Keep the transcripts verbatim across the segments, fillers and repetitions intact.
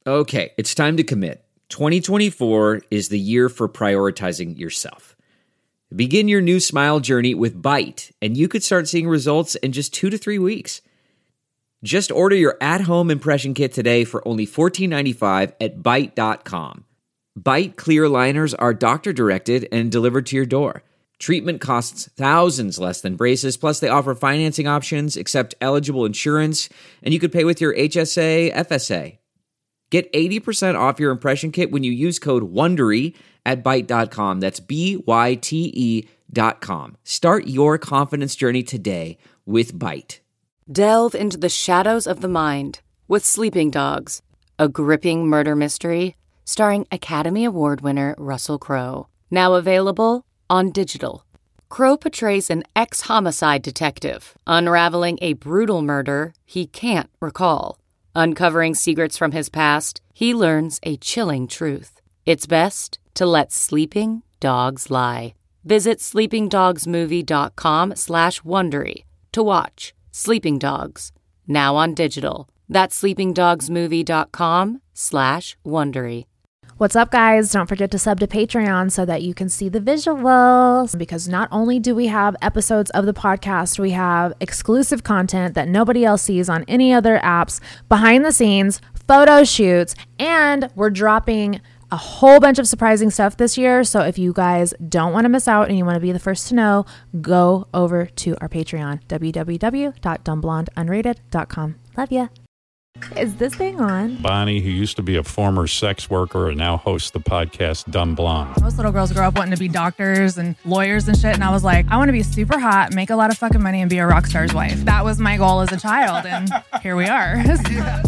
Okay, it's time to commit. twenty twenty-four is the year for prioritizing yourself. Begin your new smile journey with Byte, and you could start seeing results in just two to three weeks. Just order your at-home impression kit today for only fourteen ninety-five at byte dot com. Byte clear aligners are doctor-directed and delivered to your door. Treatment costs thousands less than braces, plus they offer financing options, accept eligible insurance, and you could pay with your H S A, F S A. Get eighty percent off your impression kit when you use code WONDERY at byte dot com. That's B Y T E dot com. Start your confidence journey today with Byte. Delve into the shadows of the mind with Sleeping Dogs, a gripping murder mystery starring Academy Award winner Russell Crowe. Now available on digital. Crowe portrays an ex-homicide detective unraveling a brutal murder he can't recall. Uncovering secrets from his past, he learns a chilling truth. It's best to let sleeping dogs lie. Visit sleepingdogsmovie.com slash Wondery to watch Sleeping Dogs, now on digital. That's sleepingdogsmovie.com slash Wondery. What's up, guys? Don't forget to sub to Patreon so that you can see the visuals. Because not only do we have episodes of the podcast, we have exclusive content that nobody else sees on any other apps, behind the scenes, photo shoots, and we're dropping a whole bunch of surprising stuff this year. So if you guys don't want to miss out and you want to be the first to know, go over to our Patreon, w w w dot dumb blonde unrated dot com. Love ya. Is this thing on? Bonnie, who used to be a former sex worker and now hosts the podcast Dumb Blonde. Most little girls grow up wanting to be doctors and lawyers and shit. And I was like, I want to be super hot, make a lot of fucking money, and be a rock star's wife. That was my goal as a child. And here we are. Yeah.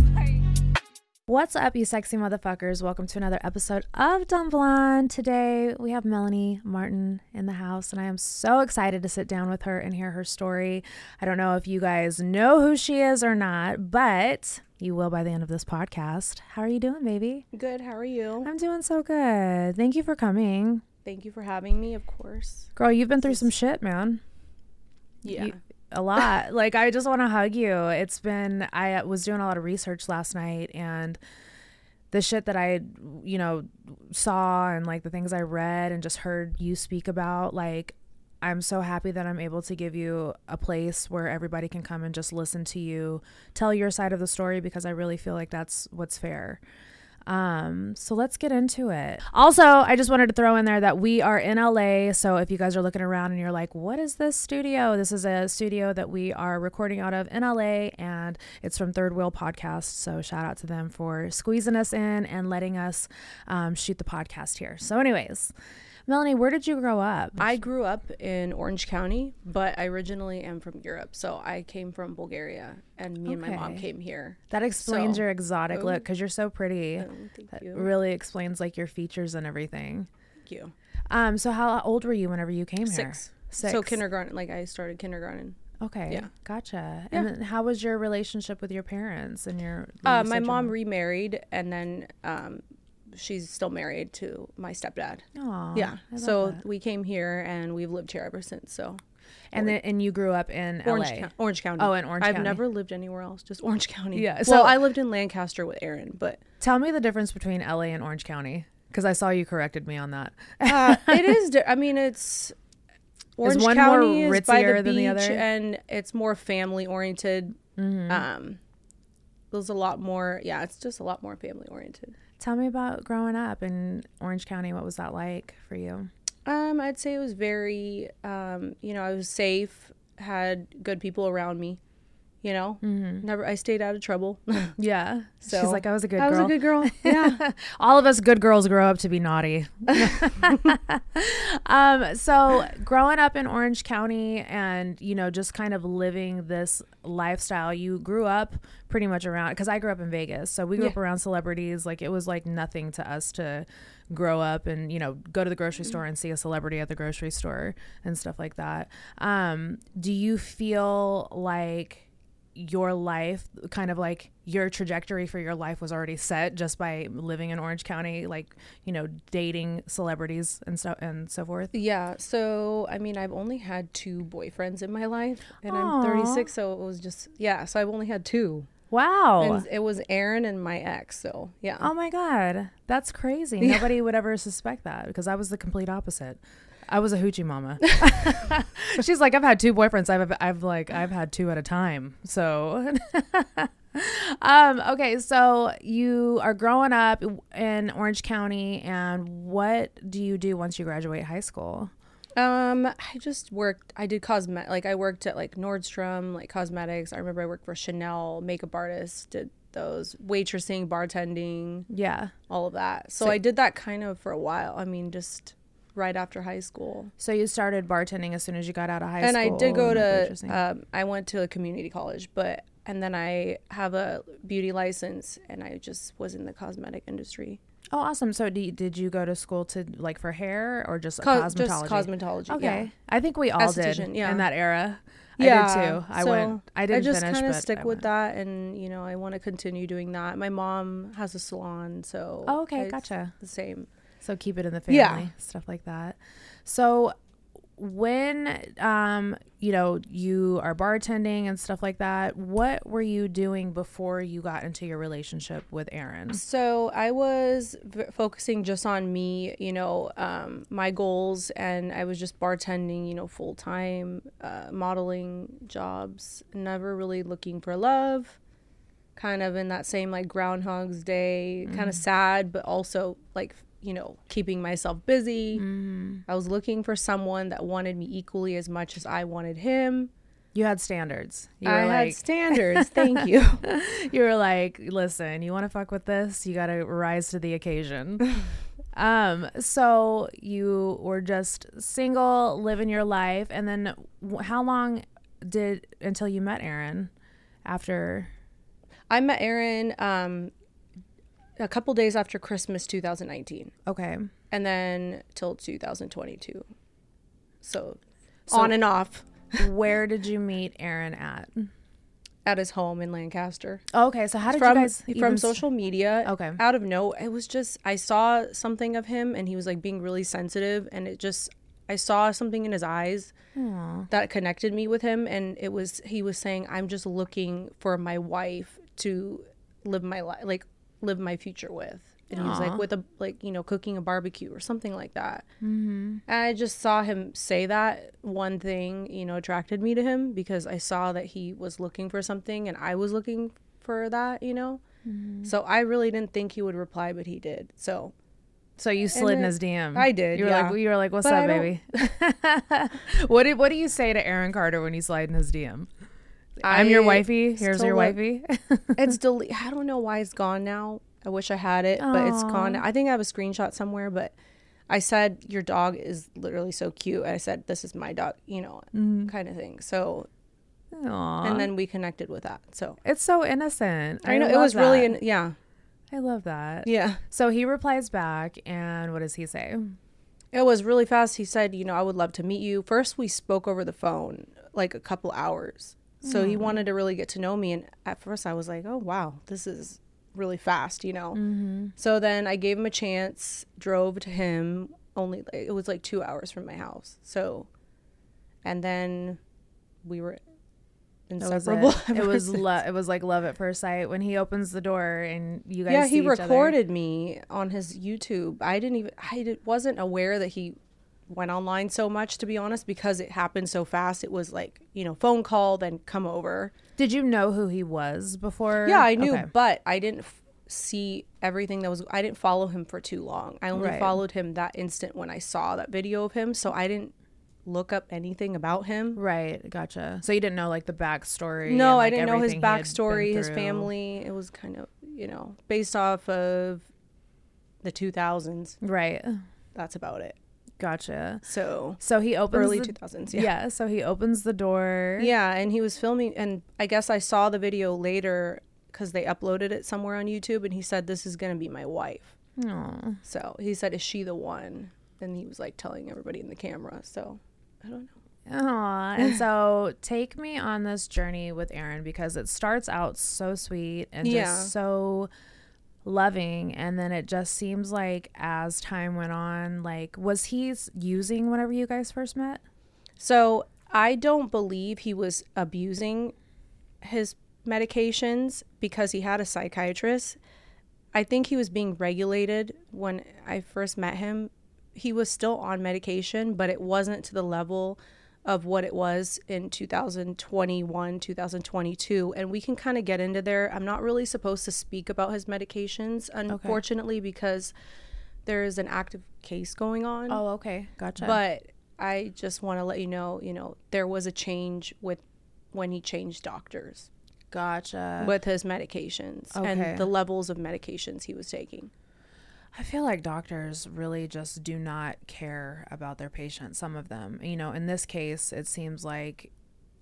What's up, you sexy motherfuckers? Welcome to another episode of Dumb Blonde. Today, we have Melanie Martin in the house, and I am so excited to sit down with her and hear her story. I don't know if you guys know who she is or not, but you will by the end of this podcast. How are you doing, baby? Good. How are you? I'm doing so good. Thank you for coming. Thank you for having me, of course. Girl, you've been through some shit, man. Yeah. You, a lot. Like, I just want to hug you. It's been, I was doing a lot of research last night, and the shit that I, you know, saw and like the things I read and just heard you speak about, like, I'm so happy that I'm able to give you a place where everybody can come and just listen to you tell your side of the story, because I really feel like that's what's fair. Um, so let's get into it. Also, I just wanted to throw in there that we are in L A. So if you guys are looking around and you're like, what is this studio? This is a studio that we are recording out of in L A, and it's from Third Wheel Podcast. So shout out to them for squeezing us in and letting us um, shoot the podcast here. So anyways, Melanie, where did you grow up? I grew up in Orange County, but I originally am from Europe. So I came from Bulgaria, and me and my mom came here. That explains So- your exotic Oh. look, because you're so pretty. Oh, thank That you. really explains like your features and everything. Thank you. Um, so how old were you whenever you came here? Six. Six. So kindergarten, like I started kindergarten. Okay. Yeah. Gotcha. Yeah. And then how was your relationship with your parents and your? when Uh, you my said your mom remarried, and then um, she's still married to my stepdad. Aw, yeah. I love So that. we came here, and we've lived here ever since. So And then and you grew up in Orange, L A. County, Orange County. Oh, in Orange I've County. never lived anywhere else, just Orange County. Yeah, Well, so- I lived in Lancaster with Aaron, but Tell me the difference between L A and Orange County, because I saw you corrected me on that. uh, it is. di- I mean, it's Orange one County more is by the ritzier beach, than the other? and it's more family oriented. Mm-hmm. Um, there's a lot more. Yeah, it's just a lot more family oriented. Tell me about growing up in Orange County. What was that like for you? Um, I'd say it was very. Um, you know, I was safe. Had good people around me. You know, Mm-hmm. never. I stayed out of trouble. Yeah. So She's like, I was a good I girl. was a good girl. Yeah. All of us good girls grow up to be naughty. um, so growing up in Orange County and, you know, just kind of living this lifestyle, you grew up pretty much around, because I grew up in Vegas. So we grew Yeah. up around celebrities. Like, it was like nothing to us to grow up and, you know, go to the grocery store and see a celebrity at the grocery store and stuff like that. Um, do you feel like your life, kind of like your trajectory for your life, was already set just by living in Orange County, like, you know, dating celebrities and so and so forth? Yeah. So, I mean, I've only had two boyfriends in my life, and Aw. I'm thirty-six. So it was just, yeah. So I've only had two. Wow. And it was Aaron and my ex. So yeah. Oh my God. That's crazy. Yeah. Nobody would ever suspect that because I was the complete opposite. I was a hoochie mama. She's like, I've had two boyfriends. I've, I've like, I've had two at a time. So, um, okay. So you are growing up in Orange County, and what do you do once you graduate high school? Um, I just worked, I did cosmet, like I worked at like Nordstrom, like cosmetics. I remember I worked for Chanel, makeup artist, did those waitressing, bartending. Yeah. All of that. So, so I did that kind of for a while. I mean, just right after high school. So you started bartending as soon as you got out of high and school. And I did go to, um, I went to a community college, but, and then I have a beauty license and I just was in the cosmetic industry. Oh, awesome. So did you, did you go to school to like for hair or just Co- cosmetology? Just cosmetology. Okay. Yeah. I think we all did yeah. in that era. Yeah. I did too. I so went, I didn't I just finish, kind of but stick I with went. that. And, you know, I want to continue doing that. My mom has a salon. So. Oh, okay. I, Gotcha. The same. So keep it in the family. Yeah. Stuff like that. So when, um, you know, you are bartending and stuff like that, what were you doing before you got into your relationship with Aaron? So I was v- focusing just on me, you know, um, my goals, and I was just bartending, you know, full time, uh, modeling jobs, never really looking for love, kind of in that same like Groundhog's Day, mm. kind of sad, but also like, you know, keeping myself busy. Mm. I was looking for someone that wanted me equally as much as I wanted him. You had standards. You were I like, had standards. Thank you. You were like, listen, you want to fuck with this? You got to rise to the occasion. um, so you were just single, living your life. And then w- how long did until you met Aaron after? I met Aaron, um, a couple days after Christmas two thousand nineteen. Okay. And then till two thousand twenty-two. So, so on and off. Where did you meet Aaron at? At his home in Lancaster. Oh, okay. So how did from, you guys From even... social media. Okay. Out of no, it was just, I saw something of him and he was like being really sensitive, and it just, I saw something in his eyes Aww. That connected me with him. And it was, he was saying, I'm just looking for my wife to live my life, like, live my future with. And Aww. He was like with a like you know cooking a barbecue or something like that. Mm-hmm. And I just saw him say that. One thing, you know, attracted me to him because I saw that he was looking for something and I was looking for that, you know. Mm-hmm. So I really didn't think he would reply, but he did. So so you slid in his D M. I did. You were yeah. like you were like what's but up, baby? what did what do you say to Aaron Carter when you slide in his D M? I'm your wifey. Here's your wifey. It's delete. I don't know why it's gone now. I wish I had it, Aww. But it's gone. I think I have a screenshot somewhere, but I said, your dog is literally so cute. And I said, this is my dog, you know, mm. kind of thing. So, Aww. And then we connected with that. So it's so innocent. I, I know it was that. really, in, yeah. I love that. Yeah. So he replies back, and what does he say? It was really fast. He said, you know, I would love to meet you. First, we spoke over the phone like a couple hours. So mm. he wanted to really get to know me. And at first I was like, oh, wow, this is really fast, you know. Mm-hmm. So then I gave him a chance, drove to him. Only it was like two hours from my house. So, and then we were inseparable. It, it was lo- it was like love at first sight when he opens the door and you guys. Yeah, see he each recorded other. me on his YouTube. I didn't even. I did, wasn't aware that he went online so much, to be honest, because it happened so fast. It was like, you know, phone call, then come over. Did you know who he was before? Yeah, I knew, okay. but I didn't f- see everything that was, I didn't follow him for too long. I only right. followed him that instant when I saw that video of him. So I didn't look up anything about him. Right. Gotcha. So you didn't know like the backstory? No, and, like, I didn't know his backstory, his through. family. It was kind of, you know, based off of the two thousands. Right. That's about it. Gotcha. So so he opens early the, two thousands. Yeah. yeah. So he opens the door. Yeah, and he was filming, and I guess I saw the video later because they uploaded it somewhere on YouTube, and he said, "This is gonna be my wife." Aww. So he said, "Is she the one?" And he was like telling everybody in the camera. So I don't know. Aww. And so take me on this journey with Aaron, because it starts out so sweet and just yeah. so loving, and then it just seems like as time went on, like, was he using whenever you guys first met? So I don't believe he was abusing his medications because he had a psychiatrist. I think he was being regulated when I first met him. He was still on medication, but it wasn't to the level of what it was in two thousand twenty-one, two thousand twenty-two. And we can kind of get into there. I'm not really supposed to speak about his medications, unfortunately, okay. because there is an active case going on. Oh, okay. Gotcha. But I just want to let you know, you know, there was a change with when he changed doctors. Gotcha. With his medications okay. and the levels of medications he was taking. I feel like doctors really just do not care about their patients, some of them. You know, in this case, it seems like,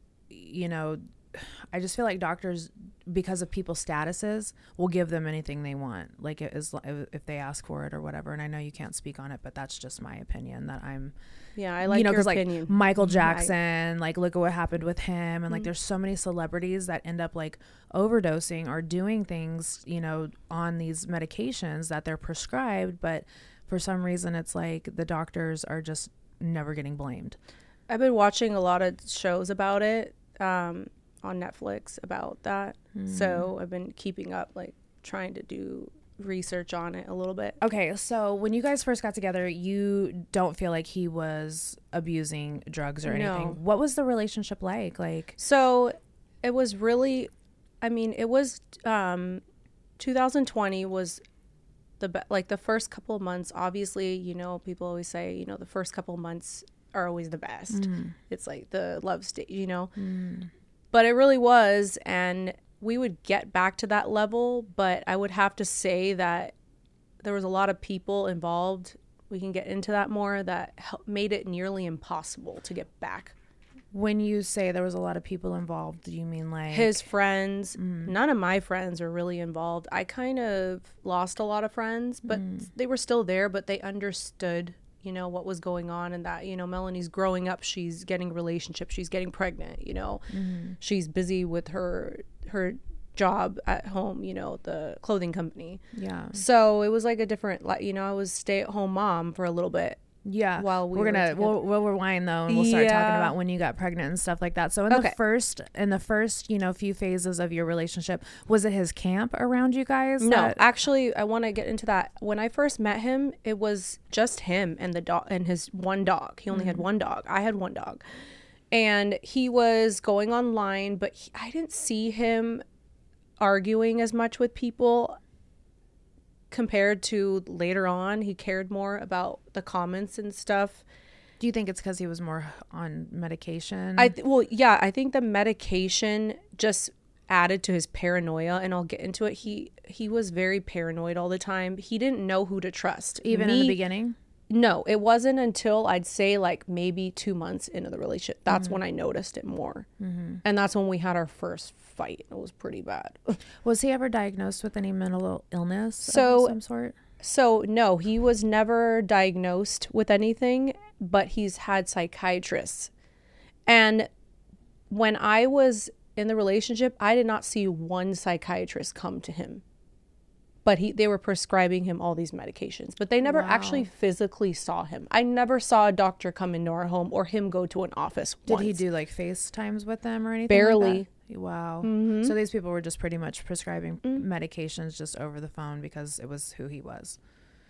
you know, I just feel like doctors, because of people's statuses, will give them anything they want, like it is if they ask for it or whatever. And I know you can't speak on it, but that's just my opinion that I'm. Yeah, I like you know, your like opinion. Michael Jackson, I, like look at what happened with him, and mm-hmm. like there's so many celebrities that end up like overdosing or doing things, you know, on these medications that they're prescribed, but for some reason it's like the doctors are just never getting blamed. I've been watching a lot of shows about it. Um, on Netflix about that. Mm. So I've been keeping up, like trying to do research on it a little bit. Okay, so when you guys first got together, you don't feel like he was abusing drugs or anything. No. What was the relationship like? Like, so it was really, I mean, it was um, two thousand twenty was the be- like the first couple of months. Obviously, you know, people always say, you know, the first couple of months are always the best. Mm. It's like the love stage, you know. Mm. But it really was, and we would get back to that level, but I would have to say that there was a lot of people involved. We can get into that more, that helped, made it nearly impossible to get back. When you say there was a lot of people involved, do you mean like... His friends. Mm. None of my friends were really involved. I kind of lost a lot of friends, but mm. they were still there, but they understood, you know, what was going on, and that, you know, Melanie's growing up, she's getting relationships, she's getting pregnant, you know, mm-hmm. she's busy with her her job at home, you know, the clothing company. Yeah. So it was like a different, like, you know, I was stay-at-home mom for a little bit. Yeah. While we we're gonna we'll, we'll rewind though, and we'll start yeah. talking about when you got pregnant and stuff like that. So in okay. the first in the first you know few phases of your relationship, was it his camp around you guys? No, that- actually, I want to get into that. When I first met him, it was just him and the dog and his one dog. He only mm-hmm. had one dog. I had one dog, and he was going online, but he, I didn't see him arguing as much with people. Compared to later on, he cared more about the comments and stuff. Do you think it's because he was more on medication? I th- well, yeah, I think the medication just added to his paranoia, and I'll get into it. He he was very paranoid all the time. He didn't know who to trust. Even Me, in the beginning? No, it wasn't until I'd say like maybe two months into the relationship. That's mm-hmm. when I noticed it more. Mm-hmm. And that's when we had our first fight. It was pretty bad. Was he ever diagnosed with any mental illness so, of some sort? So, no, he was never diagnosed with anything, but he's had psychiatrists. And when I was in the relationship, I did not see one psychiatrist come to him. But he, they were prescribing him all these medications. But they never wow. actually physically saw him. I never saw a doctor come into our home or him go to an office Did once. he do like FaceTimes with them or anything? Barely. Like that? Wow. Mm-hmm. So these people were just pretty much prescribing mm-hmm. medications just over the phone because it was who he was.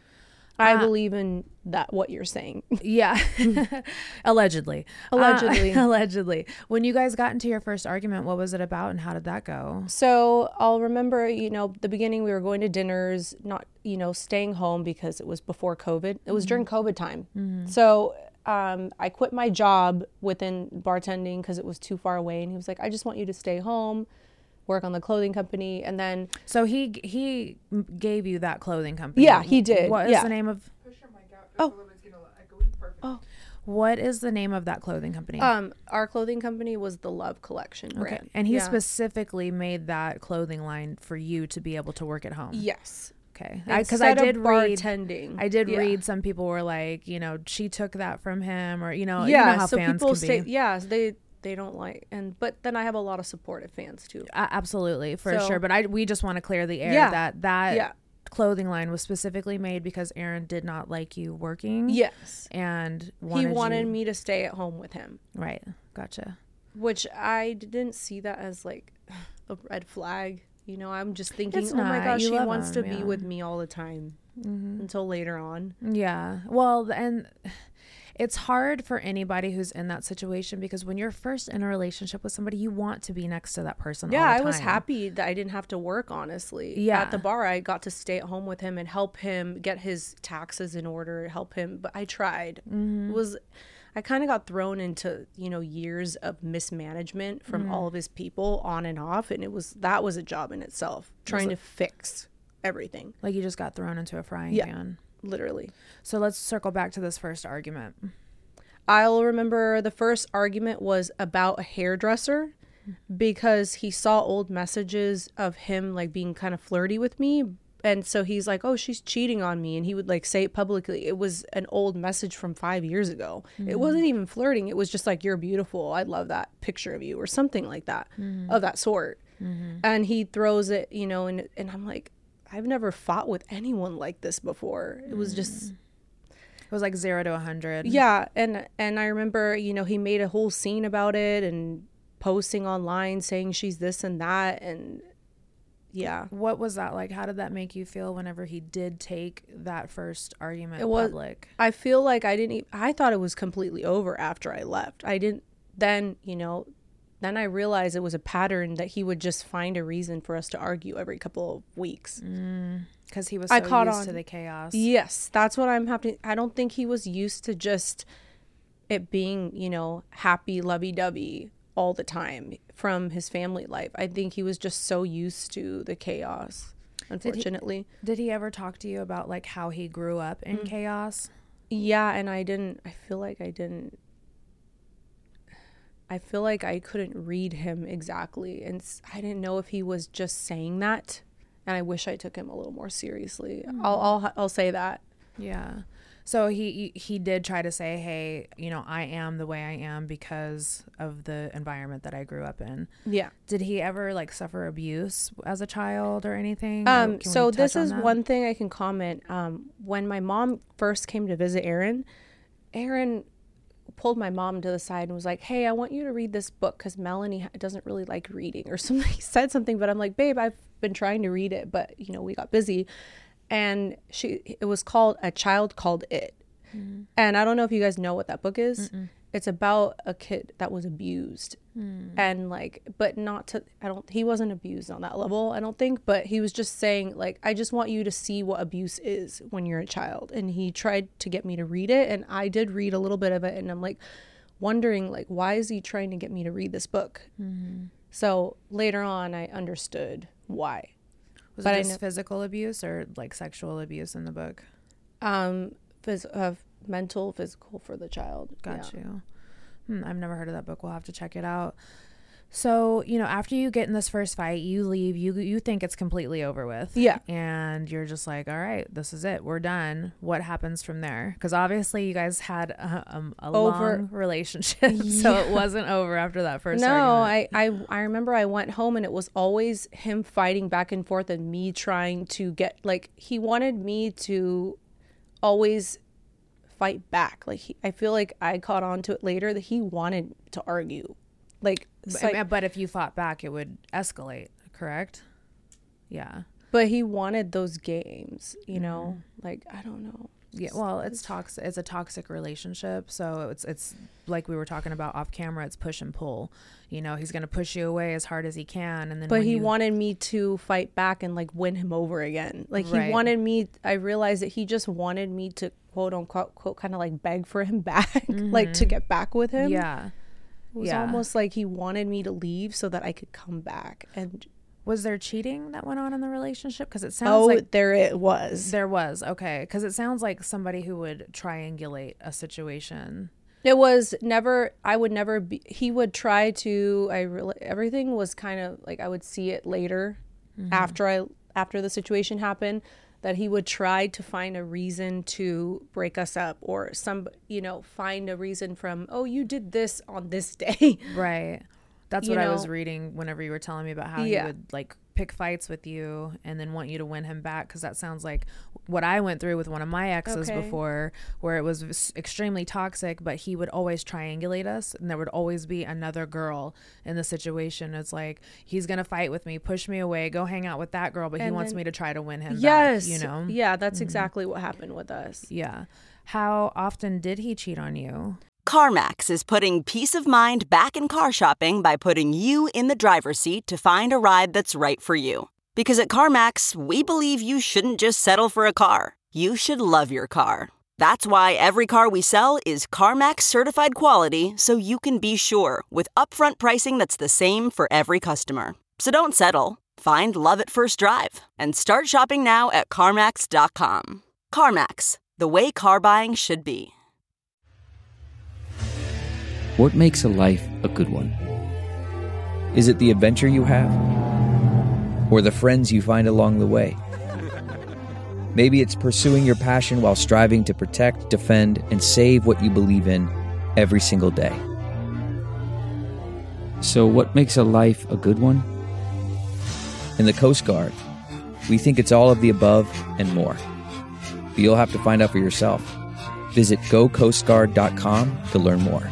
I uh, believe in that, what you're saying. Yeah. Allegedly. Allegedly. Uh, allegedly. When you guys got into your first argument, what was it about and how did that go? So I'll remember, you know, the beginning we were going to dinners, not, you know, staying home because it was before COVID. It was mm-hmm. during COVID time. Mm-hmm. So um, I quit my job within bartending because it was too far away. And he was like, I just want you to stay home, work on the clothing company. And then so he he gave you that clothing company. Yeah, he did. What is yeah. the name of oh. oh what is the name of that clothing company? Um our clothing company was the Love Collection brand. Okay. And he yeah. specifically made that clothing line for you to be able to work at home. Yes. Okay. Because I, I did read bartending. I did yeah. read some people were like, you know, she took that from him, or you know, yeah, you know how so fans people can stay, be. yeah, they they don't like, and but then I have a lot of supportive fans too. Uh, absolutely, for so, sure. But I we just want to clear the air yeah, that that yeah. clothing line was specifically made because Aaron did not like you working. Yes, and wanted he wanted you... me to stay at home with him. Right, gotcha. Which I didn't see that as like a red flag. You know, I'm just thinking, It's oh my not. gosh, You she love wants him, to be yeah. with me all the time until later on. Yeah. Well, and it's hard for anybody who's in that situation because when you're first in a relationship with somebody, you want to be next to that person Yeah, all the I was time. happy that I didn't have to work, honestly. Yeah. At the bar, I got to stay at home with him and help him get his taxes in order, help him. But I tried. Mm-hmm. It was, I kind of got thrown into, you know, years of mismanagement from Mm. all of his people on and off. And it was, that was a job in itself, trying to fix everything, Like you just got thrown into a frying Yeah. pan. literally. So let's circle back to this first argument. I'll remember the first argument was about a hairdresser because he saw old messages of him like being kind of flirty with me. And so he's like, oh, she's cheating on me. And he would like say it publicly. It was an old message from five years ago. Mm-hmm. It wasn't even flirting. It was just like, you're beautiful. I love that picture of you or something like that, Mm-hmm. of that sort. Mm-hmm. And he throws it, you know, and, and I'm like, I've never fought with anyone like this before. It was just... It was like zero to a hundred. Yeah, and and I remember, you know, he made a whole scene about it and posting online saying she's this and that, and yeah. What was that like? How did that make you feel whenever he did take that first argument It was- public? I feel like I didn't e- I thought it was completely over after I left. I didn't then, you know, then I realized it was a pattern that he would just find a reason for us to argue every couple of weeks. Because he was I so caught used on. to the chaos. Yes, that's what I'm happy. I don't think he was used to just it being, you know, happy, lovey-dovey all the time from his family life. I think he was just so used to the chaos, unfortunately. Did he ever talk to you about like how he grew up in chaos? Yeah, and I didn't, I feel like I didn't, I feel like I couldn't read him exactly. And s- I didn't know if he was just saying that. And I wish I took him a little more seriously. I'll, I'll, I'll say that. Yeah. So he he did try to say, hey, you know, I am the way I am because of the environment that I grew up in. Yeah. Did he ever like suffer abuse as a child or anything? Or Um, can we so touch this on is that? one thing I can comment. Um, when my mom first came to visit Aaron, Aaron pulled my mom to the side and was like, hey, I want you to read this book because Melanie ha- doesn't really like reading or something. He said something, but I'm like, babe, I've been trying to read it, but you know, we got busy. And she, it was called A Child Called It. Mm-hmm. And I don't know if you guys know what that book is. Mm-mm. It's about a kid that was abused mm. and like, but not to, I don't, he wasn't abused on that level, I don't think, but he was just saying like, I just want you to see what abuse is when you're a child. And he tried to get me to read it. And I did read a little bit of it. And I'm like wondering like, why is he trying to get me to read this book? Mm-hmm. So later on, I understood why. Was but it I just know, physical abuse or like sexual abuse in the book? um, phys- uh, mental, physical for the child. Got yeah. you. Hmm, I've never heard of that book. We'll have to check it out. So, you know, after you get in this first fight, you leave, you you think it's completely over with. Yeah. And you're just like, all right, this is it. We're done. What happens from there? Because obviously you guys had a, um, a Over- long relationship. So it wasn't over after that first No, argument. I, I I remember I went home and it was always him fighting back and forth and me trying to get, like, he wanted me to always fight back. Like, he, I feel like I caught on to it later that he wanted to argue. Like, But, like but if you fought back, it would escalate, correct? Yeah. but he wanted those games, you know? Like, I don't know. Yeah, well, it's toxic. It's a toxic relationship. So it's it's like we were talking about off camera. It's push and pull. You know, he's gonna push you away as hard as he can, and then. But when he you, wanted me to fight back and like win him over again. Like he Right. wanted me. I realized that he just wanted me to quote unquote quote kind of like beg for him back, like to get back with him. Yeah. It was Yeah. almost like he wanted me to leave so that I could come back. And Was there cheating that went on in the relationship? Because it sounds oh, like there it was. there was. Okay, because it sounds like somebody who would triangulate a situation. It was never. I would never be. He would try to. I really. Everything was kind of like I would see it later, after I after the situation happened. That he would try to find a reason to break us up, or some, you know, find a reason from, oh, you did this on this day. Right. That's You what I was know? reading whenever you were telling me about how Yeah. he would like pick fights with you and then want you to win him back, because that sounds like what I went through with one of my exes Okay. before, where it was extremely toxic, but he would always triangulate us, and there would always be another girl in the situation. It's like, he's gonna fight with me, push me away, go hang out with that girl, but he And wants then- me to try to win him Yes. back, you know? Yeah, that's exactly what happened with us. Yeah. How often did he cheat on you? CarMax is putting peace of mind back in car shopping by putting you in the driver's seat to find a ride that's right for you. Because at CarMax, we believe you shouldn't just settle for a car. You should love your car. That's why every car we sell is CarMax certified quality, so you can be sure with upfront pricing that's the same for every customer. So don't settle. Find love at first drive and start shopping now at CarMax dot com. CarMax, the way car buying should be. What makes a life a good one? Is it the adventure you have? Or the friends you find along the way? Maybe it's pursuing your passion while striving to protect, defend, and save what you believe in every single day. So what makes a life a good one? In the Coast Guard, we think it's all of the above and more. But you'll have to find out for yourself. Visit go coast guard dot com to learn more.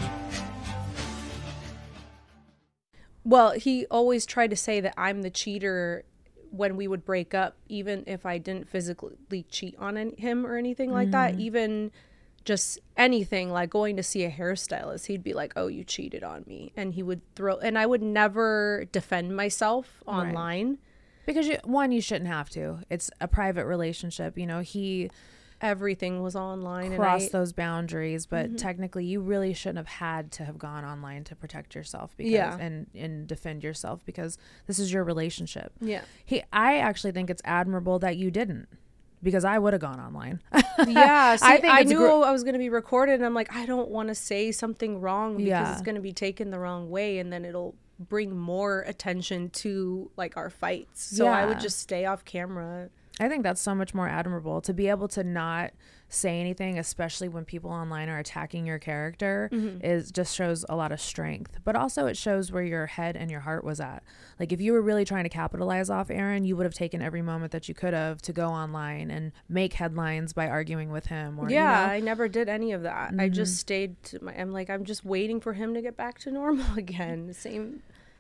Well, he always tried to say that I'm the cheater when we would break up, even if I didn't physically cheat on any, him or anything like that. Even just anything like going to see a hairstylist, he'd be like, oh, you cheated on me. And he would throw, and I would never defend myself online. Because you, one, you shouldn't have to. It's a private relationship. You know, he Everything was online. crossed and I, those boundaries, but technically you really shouldn't have had to have gone online to protect yourself because Yeah. and, and defend yourself, because this is your relationship. Yeah. He I actually think it's admirable that you didn't, because I would have gone online. Yeah, see, I I, think it's knew gr- I was going to be recorded, and I'm like, I don't want to say something wrong because Yeah. it's going to be taken the wrong way, and then it'll bring more attention to like our fights. So I Yeah. would just stay off camera. I think that's so much more admirable, to be able to not say anything, especially when people online are attacking your character, is just shows a lot of strength. But also it shows where your head and your heart was at. Like, if you were really trying to capitalize off Aaron, you would have taken every moment that you could have to go online and make headlines by arguing with him. Or, Yeah, you know? I never did any of that. I just stayed to my, I'm like, I'm just waiting for him to get back to normal again. Same.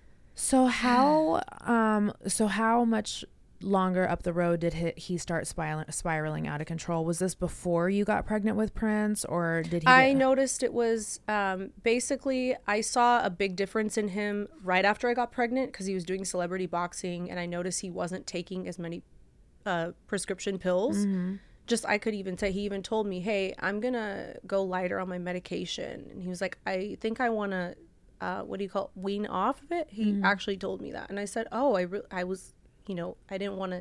So how, um, so how much longer up the road did he, he start spiraling, spiraling out of control? Was this before you got pregnant with Prince, or did he? I get- noticed it was um, basically, I saw a big difference in him right after I got pregnant because he was doing celebrity boxing, and I noticed he wasn't taking as many uh, prescription pills. Just, I could even say, he even told me, hey, I'm going to go lighter on my medication. And he was like, I think I want to, uh, what do you call it, wean off of it? He actually told me that. And I said, oh, I, re- I was, you know, I didn't want to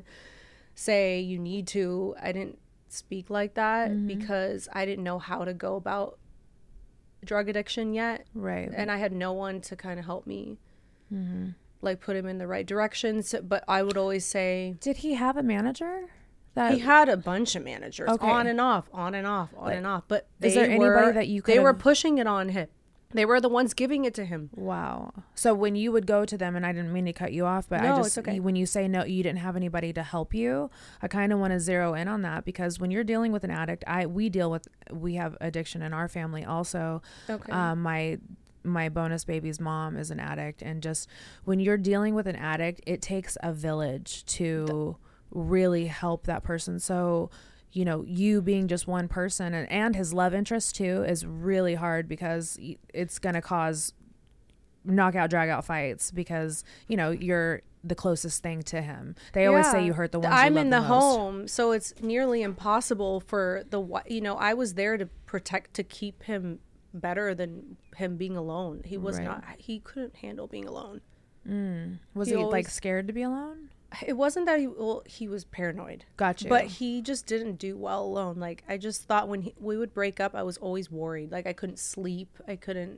say you need to. I didn't speak like that because I didn't know how to go about drug addiction yet. Right. And I had no one to kind of help me, like put him in the right direction. So, but I would always say, Did he have a manager? That he had a bunch of managers, Okay. on and off, on and off, on and off. But they is there anybody were, that you they were could've- pushing it on him. They were the ones giving it to him. Wow. So when you would go to them, and I didn't mean to cut you off, but I No, just it's okay. when you say no, you didn't have anybody to help you. I kind of want to zero in on that, because when you're dealing with an addict, I we deal with we have addiction in our family also. Okay. Um, my my bonus baby's mom is an addict, and just when you're dealing with an addict, it takes a village to really help that person. So, you know, you being just one person, and, and his love interest too, is really hard, because y- it's going to cause knockout, drag out fights, because, you know, you're the closest thing to him. They always say Yeah. you hurt the ones I'm you love in the, the most. home, so it's nearly impossible for the wi- you know, I was there to protect, to keep him better than him being alone. He was Right. not, he couldn't handle being alone. Was He he, like always- scared to be alone? It wasn't that he, well, he was paranoid. Got you. But he just didn't do well alone. Like, I just thought when he, we would break up, I was always worried. Like, I couldn't sleep. I couldn't.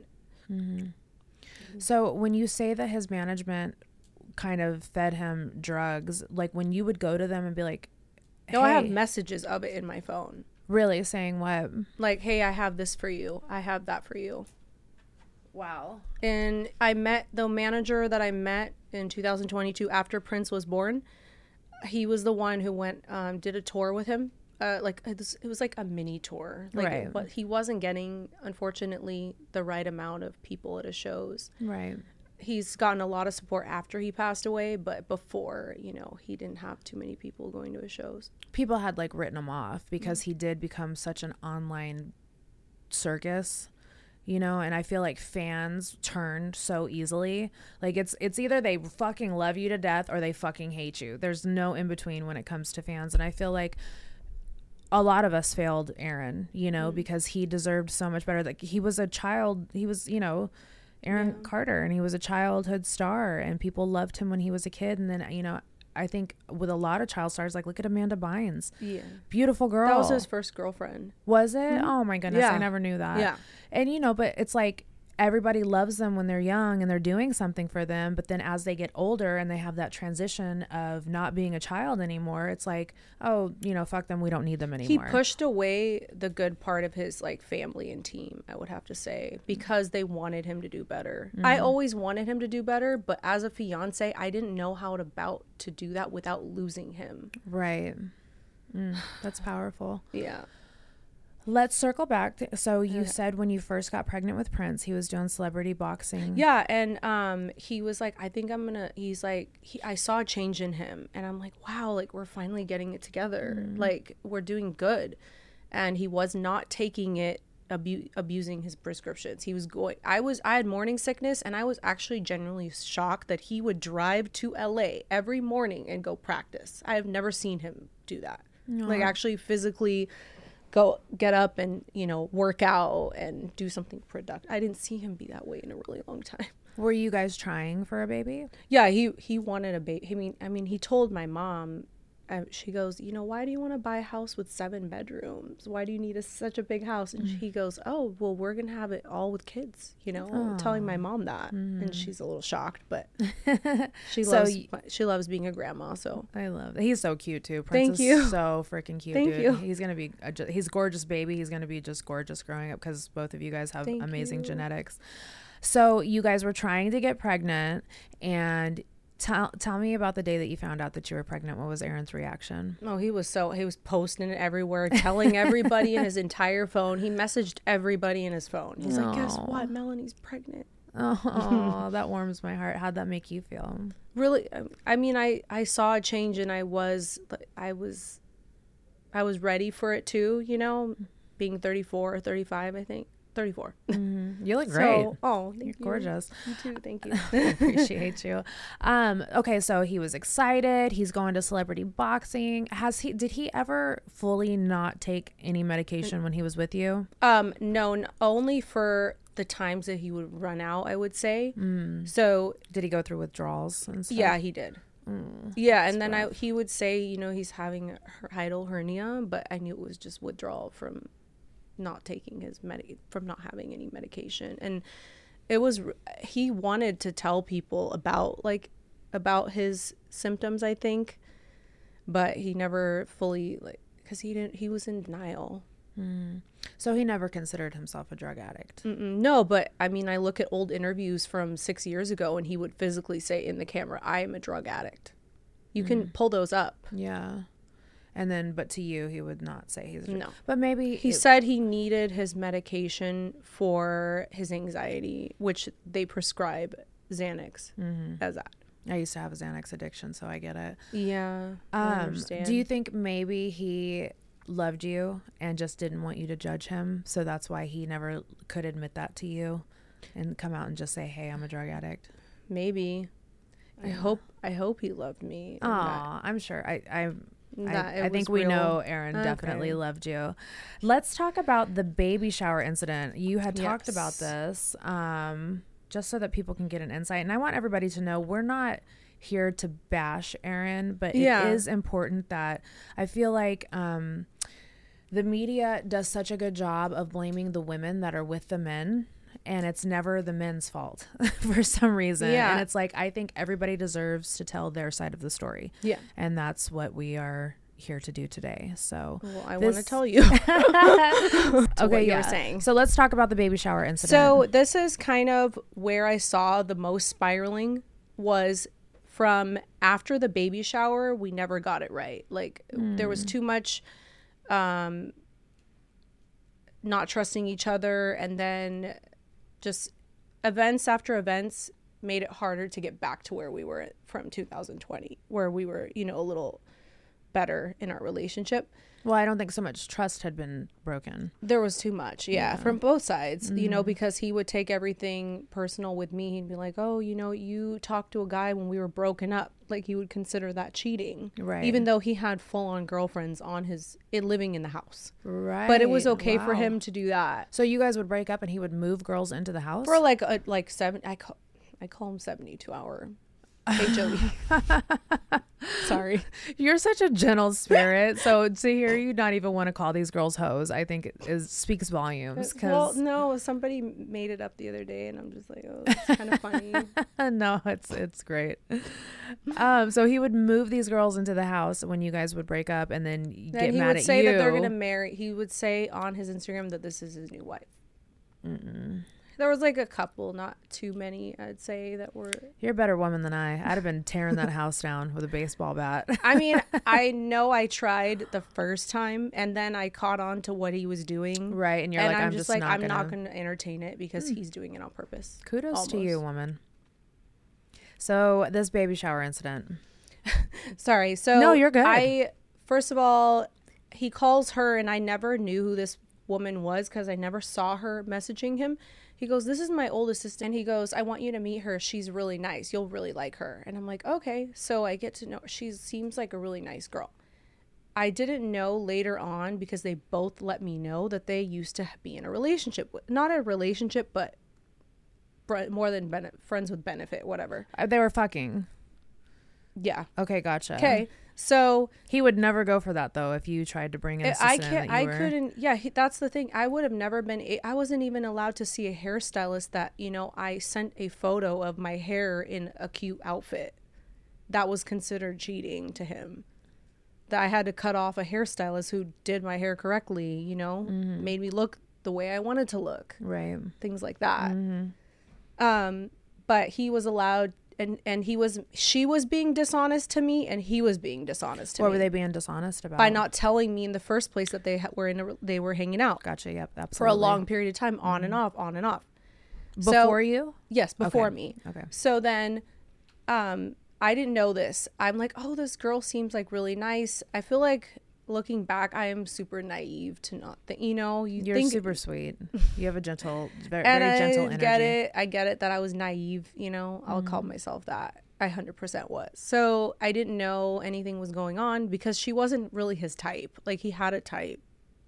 So when you say that his management kind of fed him drugs, like when you would go to them and be like, No, I have "Hey," messages of it in my phone. really saying what? Like, hey, I have this for you. I have that for you. Wow. And I met the manager that I met in two thousand twenty-two after Prince was born. He was the one who went, um, did a tour with him. Uh, like it was, it was like a mini tour. Like, Right. But he wasn't getting, unfortunately, the right amount of people at his shows. Right. He's gotten a lot of support after he passed away, but before, you know, he didn't have too many people going to his shows. People had like written him off because he did become such an online circus, you know, and I feel like fans turned so easily. Like it's it's either they fucking love you to death or they fucking hate you. There's no in between when it comes to fans, and I feel like a lot of us failed Aaron, you know, mm. because he deserved so much better. Like he was a child, he was, you know, Aaron yeah. Carter, and he was a childhood star, and people loved him when he was a kid. And then, you know, I think with a lot of child stars, like look at Amanda Bynes. Yeah. Beautiful girl. That was his first girlfriend. Was it? Mm-hmm. Oh my goodness. Yeah. I never knew that. Yeah. And you know, but it's like everybody loves them when they're young and they're doing something for them. But then as they get older and they have that transition of not being a child anymore, it's like, oh, you know, fuck them. We don't need them anymore. He pushed away the good part of his like family and team, I would have to say, because they wanted him to do better. Mm-hmm. I always wanted him to do better, but as a fiance, I didn't know how to about to do that without losing him. Right. Mm, that's powerful. Yeah. Let's circle back. To, so you okay. said when you first got pregnant with Prince, he was doing celebrity boxing. Yeah, and um, he was like, I think I'm gonna. He's like, he, I saw a change in him, and I'm like, wow, like we're finally getting it together. Mm. Like we're doing good, and he was not taking it, abu- abusing his prescriptions. He was going. I was. I had morning sickness, and I was actually genuinely shocked that he would drive to L A every morning and go practice. I have never seen him do that. No. Like actually physically go get up and, you know, work out and do something productive. I didn't see him be that way in a really long time. Were you guys trying for a baby? Yeah, he he wanted a baby. I mean, I mean, he told my mom, uh, she goes, you know, why do you want to buy a house with seven bedrooms? Why do you need a, such a big house? And mm. he goes, oh, well, we're going to have it all with kids, you know, oh. telling my mom that. Mm. And she's a little shocked, but she so loves y- she loves being a grandma. So I love it. He's so cute, too. Prince Thank you. Is so freaking cute, Thank dude. you. He's going to be, a, he's a gorgeous baby. He's going to be just gorgeous growing up because both of you guys have Thank amazing you. genetics. So you guys were trying to get pregnant, and Tell tell me about the day that you found out that you were pregnant. What was Aaron's reaction? Oh, he was so, he was posting it everywhere, telling everybody in his entire phone. He messaged everybody in his phone. He's Aww. like, guess what? Melanie's pregnant. Oh, that warms my heart. How'd that make you feel? Really? I mean, I, I saw a change, and I was, I was, I was ready for it too, you know, being thirty-four or thirty-five, I think. thirty-four. Mm-hmm. You look great. So, oh, thank You're you. gorgeous. You too. Thank you. I appreciate you. Um, okay, so he was excited. He's going to celebrity boxing. Has he? Did he ever fully not take any medication when he was with you? Um, no, n- only for the times that he would run out, I would say. Mm. So did he go through withdrawals and stuff? Yeah, he did. Mm, yeah, and then I, he would say, you know, he's having a hiatal hernia, but I knew it was just withdrawal from not taking his med from not having any medication. And it was, he wanted to tell people about like about his symptoms, I think, but he never fully, like, because he didn't, he was in denial. Mm. So he never considered himself a drug addict? Mm-mm, no, but I mean, I look at old interviews from six years ago, and he would physically say in the camera, I am a drug addict. You mm. can pull those up. Yeah. And then, but to you, he would not say he's a drug. No. But maybe he it, said he needed his medication for his anxiety, which they prescribe Xanax mm-hmm. as that. I used to have a Xanax addiction, so I get it. Yeah, um, I understand. Do you think maybe he loved you and just didn't want you to judge him, so that's why he never could admit that to you and come out and just say, hey, I'm a drug addict? Maybe. Yeah. I hope I hope he loved me. Aw, I'm sure. I I I, I think we real. know Aaron okay. definitely loved you. Let's talk about the baby shower incident. You had talked yes. about this, um, just so that people can get an insight. And I want everybody to know we're not here to bash Aaron, but yeah. it is important that I feel like um, the media does such a good job of blaming the women that are with the men. And it's never the men's fault for some reason. Yeah. And it's like, I think everybody deserves to tell their side of the story. Yeah. And that's what we are here to do today. So Well, I this- want to tell you. okay, what you yeah. were saying. So let's talk about the baby shower incident. So this is kind of where I saw the most spiraling was from after the baby shower. We never got it right. Like mm. there was too much um, not trusting each other. And then just events after events made it harder to get back to where we were from two thousand twenty, where we were, you know, a little better in our relationship. Well, I don't think so much trust had been broken. There was too much, yeah, yeah. from both sides, mm-hmm. you know, because he would take everything personal with me. He'd be like, oh, you know, you talked to a guy when we were broken up. Like, he would consider that cheating. Right. Even though he had full-on girlfriends on his, in, living in the house. Right. But it was okay wow. for him to do that. So you guys would break up and he would move girls into the house? For like, a, like seven, I call, I call him seventy-two hour. H O E. Sorry. You're such a gentle spirit. So to hear you not even want to call these girls hoes, I think is speaks volumes. Well, no, somebody made it up the other day and I'm just like, oh, it's kind of funny. No, it's it's great. Um, so he would move these girls into the house when you guys would break up and then get then he mad would at say you. that they're going to marry. He would say on his Instagram that this is his new wife. Mm-mm. There was like a couple, not too many, I'd say, that were... You're a better woman than I. I'd have been tearing that house down with a baseball bat. I mean, I know I tried the first time, and then I caught on to what he was doing. Right, and you're and like, I'm, I'm just just like, not I'm gonna... not going to entertain it because hmm. he's doing it on purpose. Kudos almost. to you, woman. So, this baby shower incident. Sorry. So no, you're good. I, first of all, he calls her, and I never knew who this woman was because I never saw her messaging him. He goes, this is my old assistant. He goes, I want you to meet her. She's really nice. You'll really like her. And I'm like, okay. So I get to know, she seems like a really nice girl. I didn't know later on because they both let me know that they used to be in a relationship. With, not a relationship, but more than bene- friends with benefit, whatever. Uh, they were fucking. Yeah. Okay, gotcha. Okay. So he would never go for that though if you tried to bring an assistant. I can't. That you I were... couldn't. Yeah, he, that's the thing. I would have never been. I wasn't even allowed to see a hairstylist that, you know, I sent a photo of my hair in a cute outfit. That was considered cheating to him. That I had to cut off a hairstylist who did my hair correctly. You know, mm-hmm. made me look the way I wanted to look. Right. Things like that. Mm-hmm. Um, but he was allowed. And and he was, she was being dishonest to me, and he was being dishonest to what me. What were they being dishonest about? By not telling me in the first place that they ha- were in a, they were hanging out. Gotcha. Yep. Absolutely. For a long period of time, on mm-hmm. and off, on and off. Before so, you? Yes, before okay. me. Okay. So then, um, I didn't know this. I'm like, oh, this girl seems like really nice. I feel like looking back, I am super naive to not think, you know, you You're think, super sweet. You have a gentle, very, and very gentle I energy. get it. I get it that I was naive, you know, I'll mm-hmm. call myself that. I one hundred percent was. So I didn't know anything was going on because she wasn't really his type. Like, he had a type.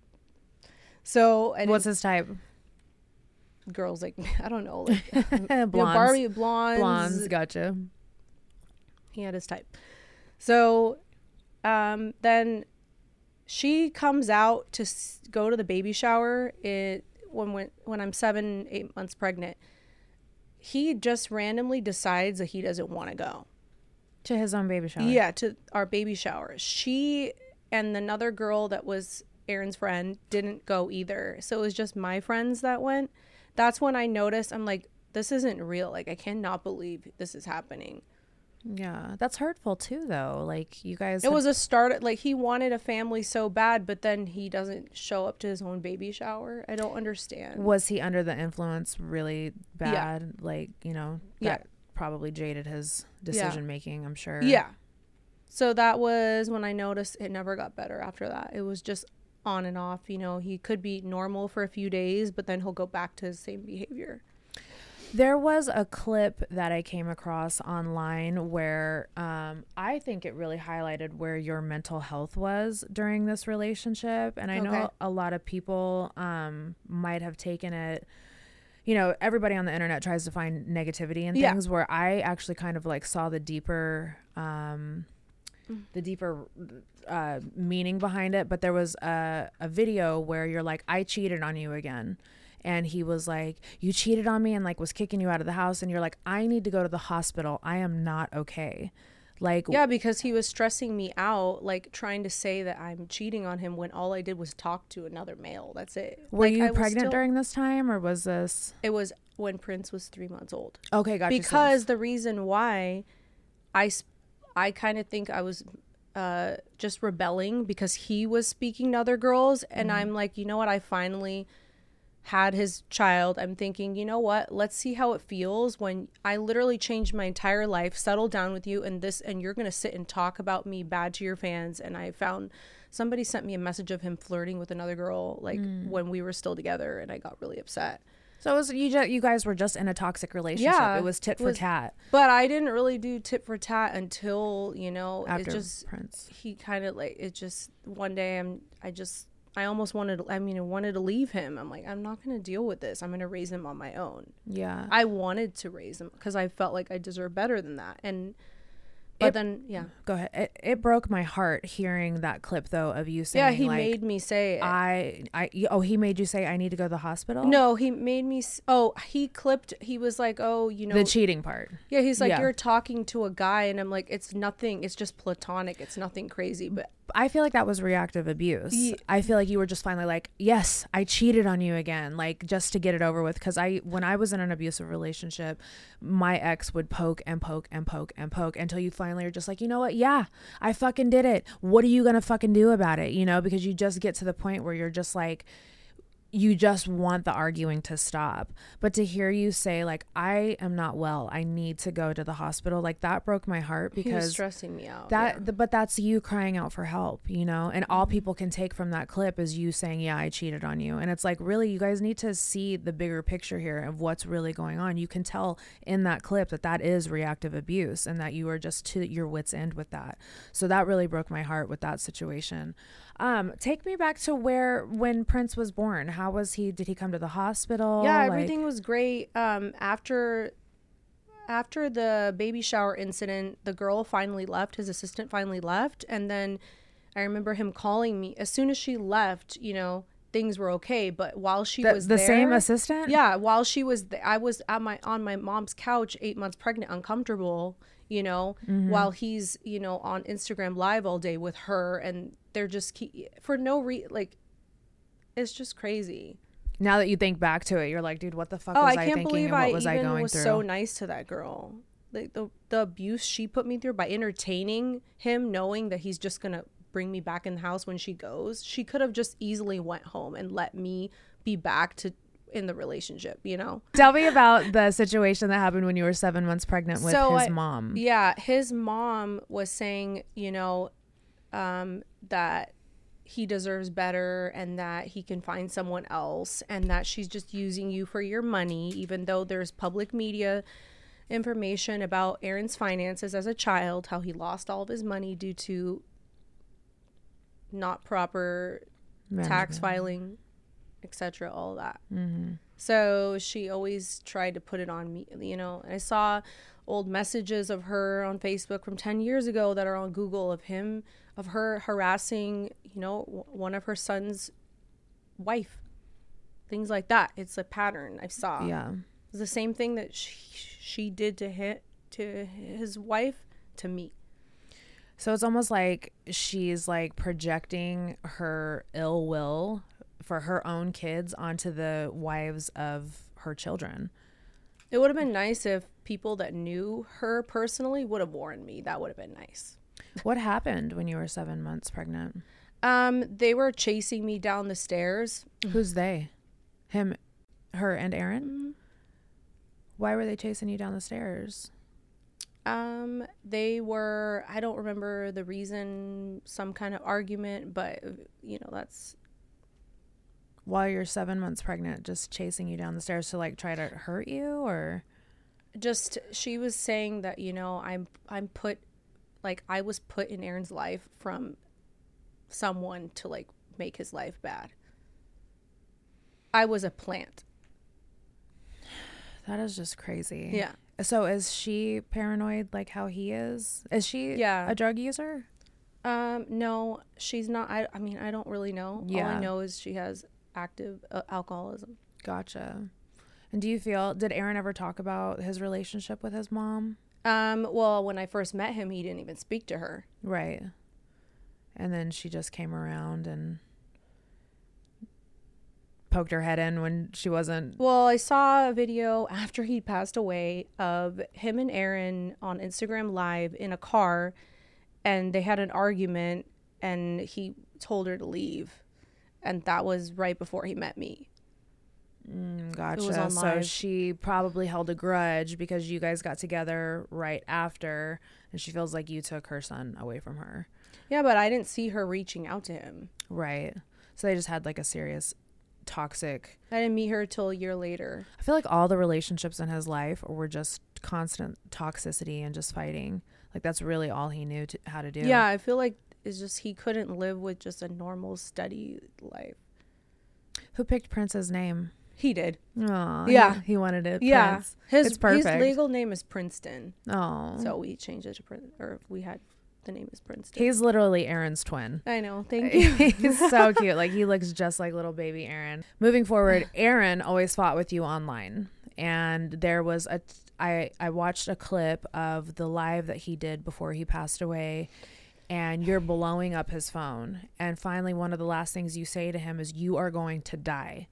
So I what's his type? Girls like, I don't know, like blondes. You know, Barbie blondes. Blondes, gotcha. He had his type. So um, then she comes out to s- go to the baby shower it, when, when, when I'm seven, eight months pregnant. He just randomly decides that he doesn't want to go. To his own baby shower? Yeah, to our baby shower. She and another girl that was Aaron's friend didn't go either. So it was just my friends that went. That's when I noticed, I'm like, this isn't real. Like, I cannot believe this is happening. Yeah, that's hurtful too, though. Like, you guys. It had... was a start. Like, he wanted a family so bad, but then he doesn't show up to his own baby shower. I don't understand. Was he under the influence really bad? Yeah. Like, you know, that yeah. probably jaded his decision yeah. making, I'm sure. Yeah. So that was when I noticed it never got better after that. It was just on and off. You know, he could be normal for a few days, but then he'll go back to his same behavior. There was a clip that I came across online where um, I think it really highlighted where your mental health was during this relationship. And I okay. know a lot of people um, might have taken it, you know, everybody on the internet tries to find negativity in things yeah. where I actually kind of like saw the deeper, um, the deeper uh, meaning behind it. But there was a, a video where you're like, I cheated on you again. And he was like, you cheated on me, and like was kicking you out of the house. And you're like, I need to go to the hospital. I am not okay. Like, yeah, because he was stressing me out, like trying to say that I'm cheating on him when all I did was talk to another male. That's it. were like, you I was pregnant still- during this time, or was this? It was when Prince was three months old. Okay, gotcha. So Because this- the reason why I, s- I kind of think I was uh, just rebelling because he was speaking to other girls. And Mm-hmm. I'm like, you know what? I finally had his child. I'm thinking, you know what? Let's see how it feels when I literally changed my entire life, settled down with you, and this, and you're going to sit and talk about me bad to your fans. And I found somebody sent me a message of him flirting with another girl, like Mm. when we were still together, and I got really upset. So it was you? Just, you guys were just in a toxic relationship. Yeah, It was tit it for was- tat But I didn't really do tit for tat until, you know, after it just, Prince. he kind of like, it just, one day I'm, I just, I almost wanted, I mean, I wanted to leave him. I'm like, I'm not going to deal with this. I'm going to raise him on my own. Yeah. I wanted to raise him because I felt like I deserved better than that. And, but It- then, yeah. Go ahead. It, it broke my heart hearing that clip though of you saying, Yeah, he like, made me say it. I, I, oh, he made you say I need to go to the hospital. no, he made me, s- oh, he clipped, he was like, oh, you know. the cheating part. Yeah, he's like, Yeah. you're talking to a guy. And I'm like, it's nothing. It's just platonic. It's nothing crazy. But I feel like that was reactive abuse. Ye- I feel like you were just finally like, yes, I cheated on you again, like just to get it over with. Because I, when I was in an abusive relationship, my ex would poke and poke and poke and poke until you finally are just like, you know what? Yeah, I fucking did it. What are you gonna fucking do about it? You know, because you just get to the point where you're just like, you just want the arguing to stop. But to hear you say like, I am not well, I need to go to the hospital, like that broke my heart he was because stressing me out. that yeah. the, but that's you crying out for help, you know, and all people can take from that clip is you saying, yeah, I cheated on you. And it's like, really, you guys need to see the bigger picture here of what's really going on. You can tell in that clip that that is reactive abuse and that you are just to your wits end with that. So that really broke my heart with that situation. Um, take me back to where, when Prince was born, how was he, did he come to the hospital? Yeah, Like- everything was great. Um, after after the baby shower incident, the girl finally left. His assistant finally left, and then I remember him calling me as soon as she left. You know, things were okay, but while she the, was the there, same assistant? yeah, while she was, th- I was at my on my mom's couch, eight months pregnant, uncomfortable. You know, Mm-hmm. while he's you know on Instagram Live all day with her, and they're just keep, for no re like, it's just crazy. Now that you think back to it, you're like, dude, what the fuck Oh, was I I, can't thinking believe and what I was even I going was through? so nice to that girl. Like the the abuse she put me through by entertaining him, knowing that he's just gonna bring me back in the house when she goes. She could have just easily went home and let me be back to in the relationship, you know. Tell me about the situation that happened when you were seven months pregnant with So his I- mom. Yeah, his mom was saying, you know, um, that he deserves better and that he can find someone else and that she's just using you for your money, even though there's public media information about Aaron's finances as a child, how he lost all of his money due to not proper tax filing, et cetera, all that. Mm-hmm. So she always tried to put it on me, you know. And I saw old messages of her on Facebook from ten years ago that are on Google of him, of her harassing, you know, w- one of her son's wife. Things like that. It's a pattern I saw. Yeah. It's the same thing that she, she did to hit to his wife to me. So it's almost like she's like projecting her ill will for her own kids onto the wives of her children. It would have been nice if people that knew her personally would have warned me. That would have been nice. What happened when you were seven months pregnant? Um, they were chasing me down the stairs. Who's they? Him, her, and Aaron? Mm-hmm. Why were they chasing you down the stairs? Um, they were, I don't remember the reason, some kind of argument, but you know, that's, While you're seven months pregnant, just chasing you down the stairs to like try to hurt you, or? just, she was saying that, you know, I'm, I'm put, like, I was put in Aaron's life from someone to like make his life bad. I was a plant. That is just crazy. Yeah. So is she paranoid like how he is? Is she Yeah. a drug user? Um, no, she's not. I, I mean, I don't really know. All Yeah. I know is she has active uh, alcoholism. Gotcha. And do you feel, did Aaron ever talk about his relationship with his mom? Um, well, when I first met him, he didn't even speak to her. Right. And then she just came around and poked her head in when she wasn't. Well, I saw a video after he passed away of him and Aaron on Instagram Live in a car, and they had an argument, and he told her to leave. And that was right before he met me. Mm, gotcha. So she probably held a grudge because you guys got together right after, and she feels like you took her son away from her. Yeah, but I didn't see her reaching out to him. Right. So they just had like a serious toxic. I didn't meet her till a year later. I feel like all the relationships in his life were just constant toxicity and just fighting. Like that's really all he knew to, how to do. Yeah, I feel like it's just he couldn't live with just a normal, steady life. Who picked Prince's name? He did. Oh, yeah. He, he wanted it. Yeah. Prince. His, it's perfect. His legal name is Princeton. Oh. So we changed it to Prince, or we had the name is Princeton. He's literally Aaron's twin. I know. Thank you. He's so cute. Like he looks just like little baby Aaron. Moving forward, Aaron always fought with you online. And there was a, I, I watched a clip of the live that he did before he passed away. And you're blowing up his phone. And finally, one of the last things you say to him is, you are going to die.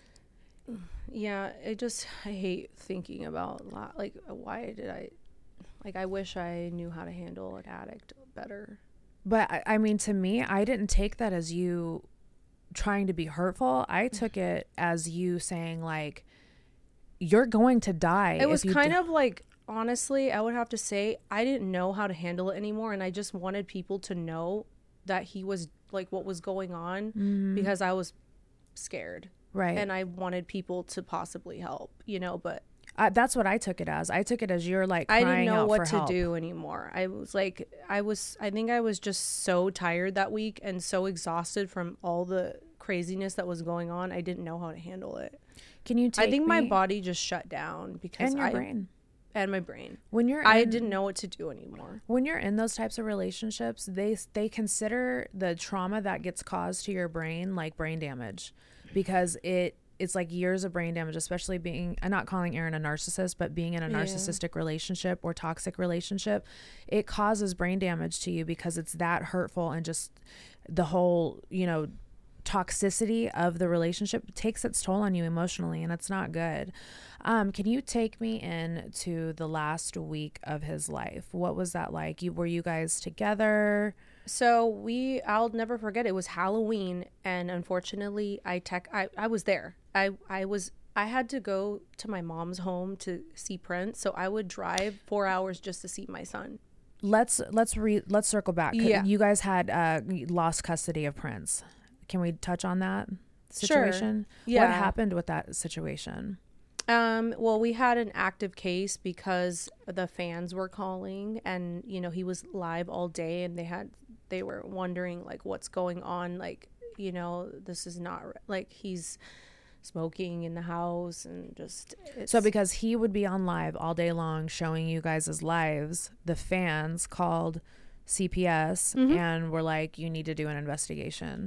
Yeah, I just, I hate thinking about, like, why did I, like, I wish I knew how to handle an addict better. But, I, I mean, to me, I didn't take that as you trying to be hurtful. I took it as you saying, like, you're going to die. It was kind d- of like, honestly, I would have to say, I didn't know how to handle it anymore. And I just wanted people to know that he was, like, what was going on mm-hmm. because I was scared. Right. And I wanted people to possibly help, you know, but uh, that's what I took it as. I took it as you're like crying I didn't know out what for to help. do anymore. I was like, I was, I think I was just so tired that week and so exhausted from all the craziness that was going on. I didn't know how to handle it. Can you take I think me? my body just shut down because and your I, brain. And my brain. When you're I in, didn't know what to do anymore. When you're in those types of relationships, they they consider the trauma that gets caused to your brain like brain damage because it it's like years of brain damage, especially being, I'm not calling Aaron a narcissist, but being in a narcissistic yeah. relationship or toxic relationship, it causes brain damage to you because it's that hurtful and just the whole, you know, toxicity of the relationship takes its toll on you emotionally, and it's not good. Um, can you take me in to the last week of his life? What was that like? You, were you guys together? So we, I'll never forget, it was Halloween, and unfortunately I tech, I, I was there. I, I was, I had to go to my mom's home to see Prince, so I would drive four hours just to see my son. Let's, let's re, let's circle back. Yeah. You guys had uh, lost custody of Prince. Can we touch on that situation? Sure. Yeah. What happened with that situation? Um, well, we had an active case because the fans were calling, and, you know, he was live all day, and they had, they were wondering, like, what's going on? Like, you know, this is not, like, he's smoking in the house and just. It's, so because he would be on live all day long showing you guys his lives, the fans called C P S mm-hmm. and were like, you need to do an investigation.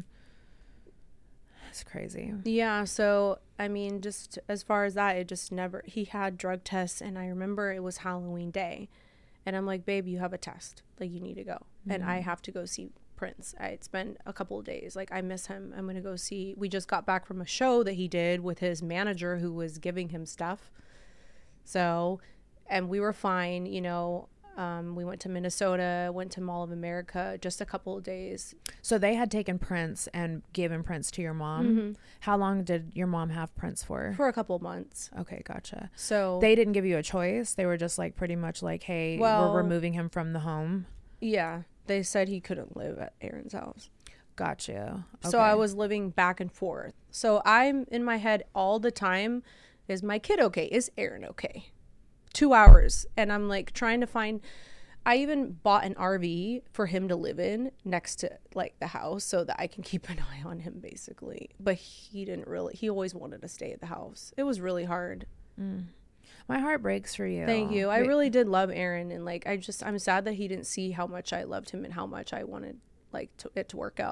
It's crazy. Yeah. So, I mean, just as far as that, it just never, he had drug tests, and I remember it was Halloween day, and I'm like, babe, you have a test. Like, you need to go. Mm-hmm. And I have to go see Prince. I, it's been a couple of days. Like, I miss him. I'm going to go see, we just got back from a show that he did with his manager who was giving him stuff. So, and we were fine, you know. Um, we went to Minnesota, went to Mall of America, just a couple of days. So they had taken Prince and given Prince to your mom. Mm-hmm. How long did your mom have Prince for? For a couple of months. Okay, gotcha. So they didn't give you a choice. They were just like pretty much like, hey, well, we're removing him from the home. Yeah. They said he couldn't live at Aaron's house. Gotcha. Okay. So I was living back and forth. So I'm in my head all the time, is my kid okay? Is Aaron okay? Two hours. And I'm like trying to find, I even bought an R V for him to live in next to like the house so that I can keep an eye on him basically. But he didn't really, he always wanted to stay at the house. It was really hard. Mm. My heart breaks for you. Thank you. I really did love Aaron. And like, I just, I'm sad that he didn't see how much I loved him and how much I wanted like to, it to work out.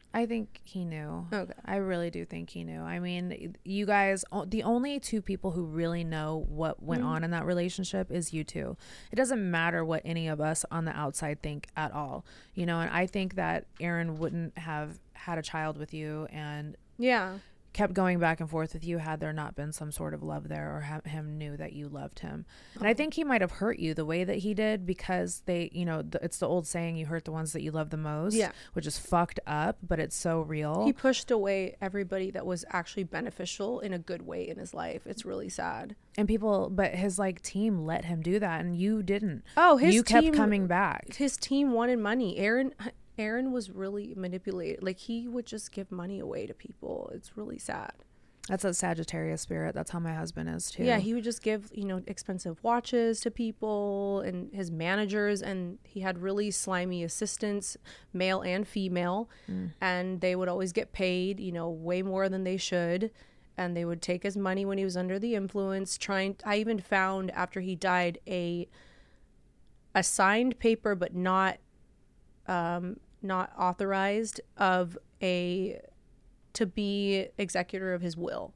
I think he knew. Okay. I really do think he knew. I mean, you guys, the only two people who really know what went Mm-hmm. on in that relationship is you two. It doesn't matter what any of us on the outside think at all. You know, and I think that Aaron wouldn't have had a child with you and Yeah. kept going back and forth with you had there not been some sort of love there, or ha- him knew that you loved him. And I think he might have hurt you the way that he did, because they, you know, th- it's the old saying, you hurt the ones that you love the most. Yeah. Which is fucked up, but it's so real. He pushed away everybody that was actually beneficial in a good way in his life. It's really sad. And people, but his like team let him do that, and you didn't. Oh, his you kept team- coming back. His team wanted money. Aaron Aaron was really manipulated. Like, he would just give money away to people. It's really sad. That's a Sagittarius spirit. That's how my husband is too. Yeah, he would just give, you know, expensive watches to people and his managers, and he had really slimy assistants, male and female, Mm. and they would always get paid, you know, way more than they should, and they would take his money when he was under the influence. Trying, I even found after he died a a signed paper, but not um not authorized, of a to be executor of his will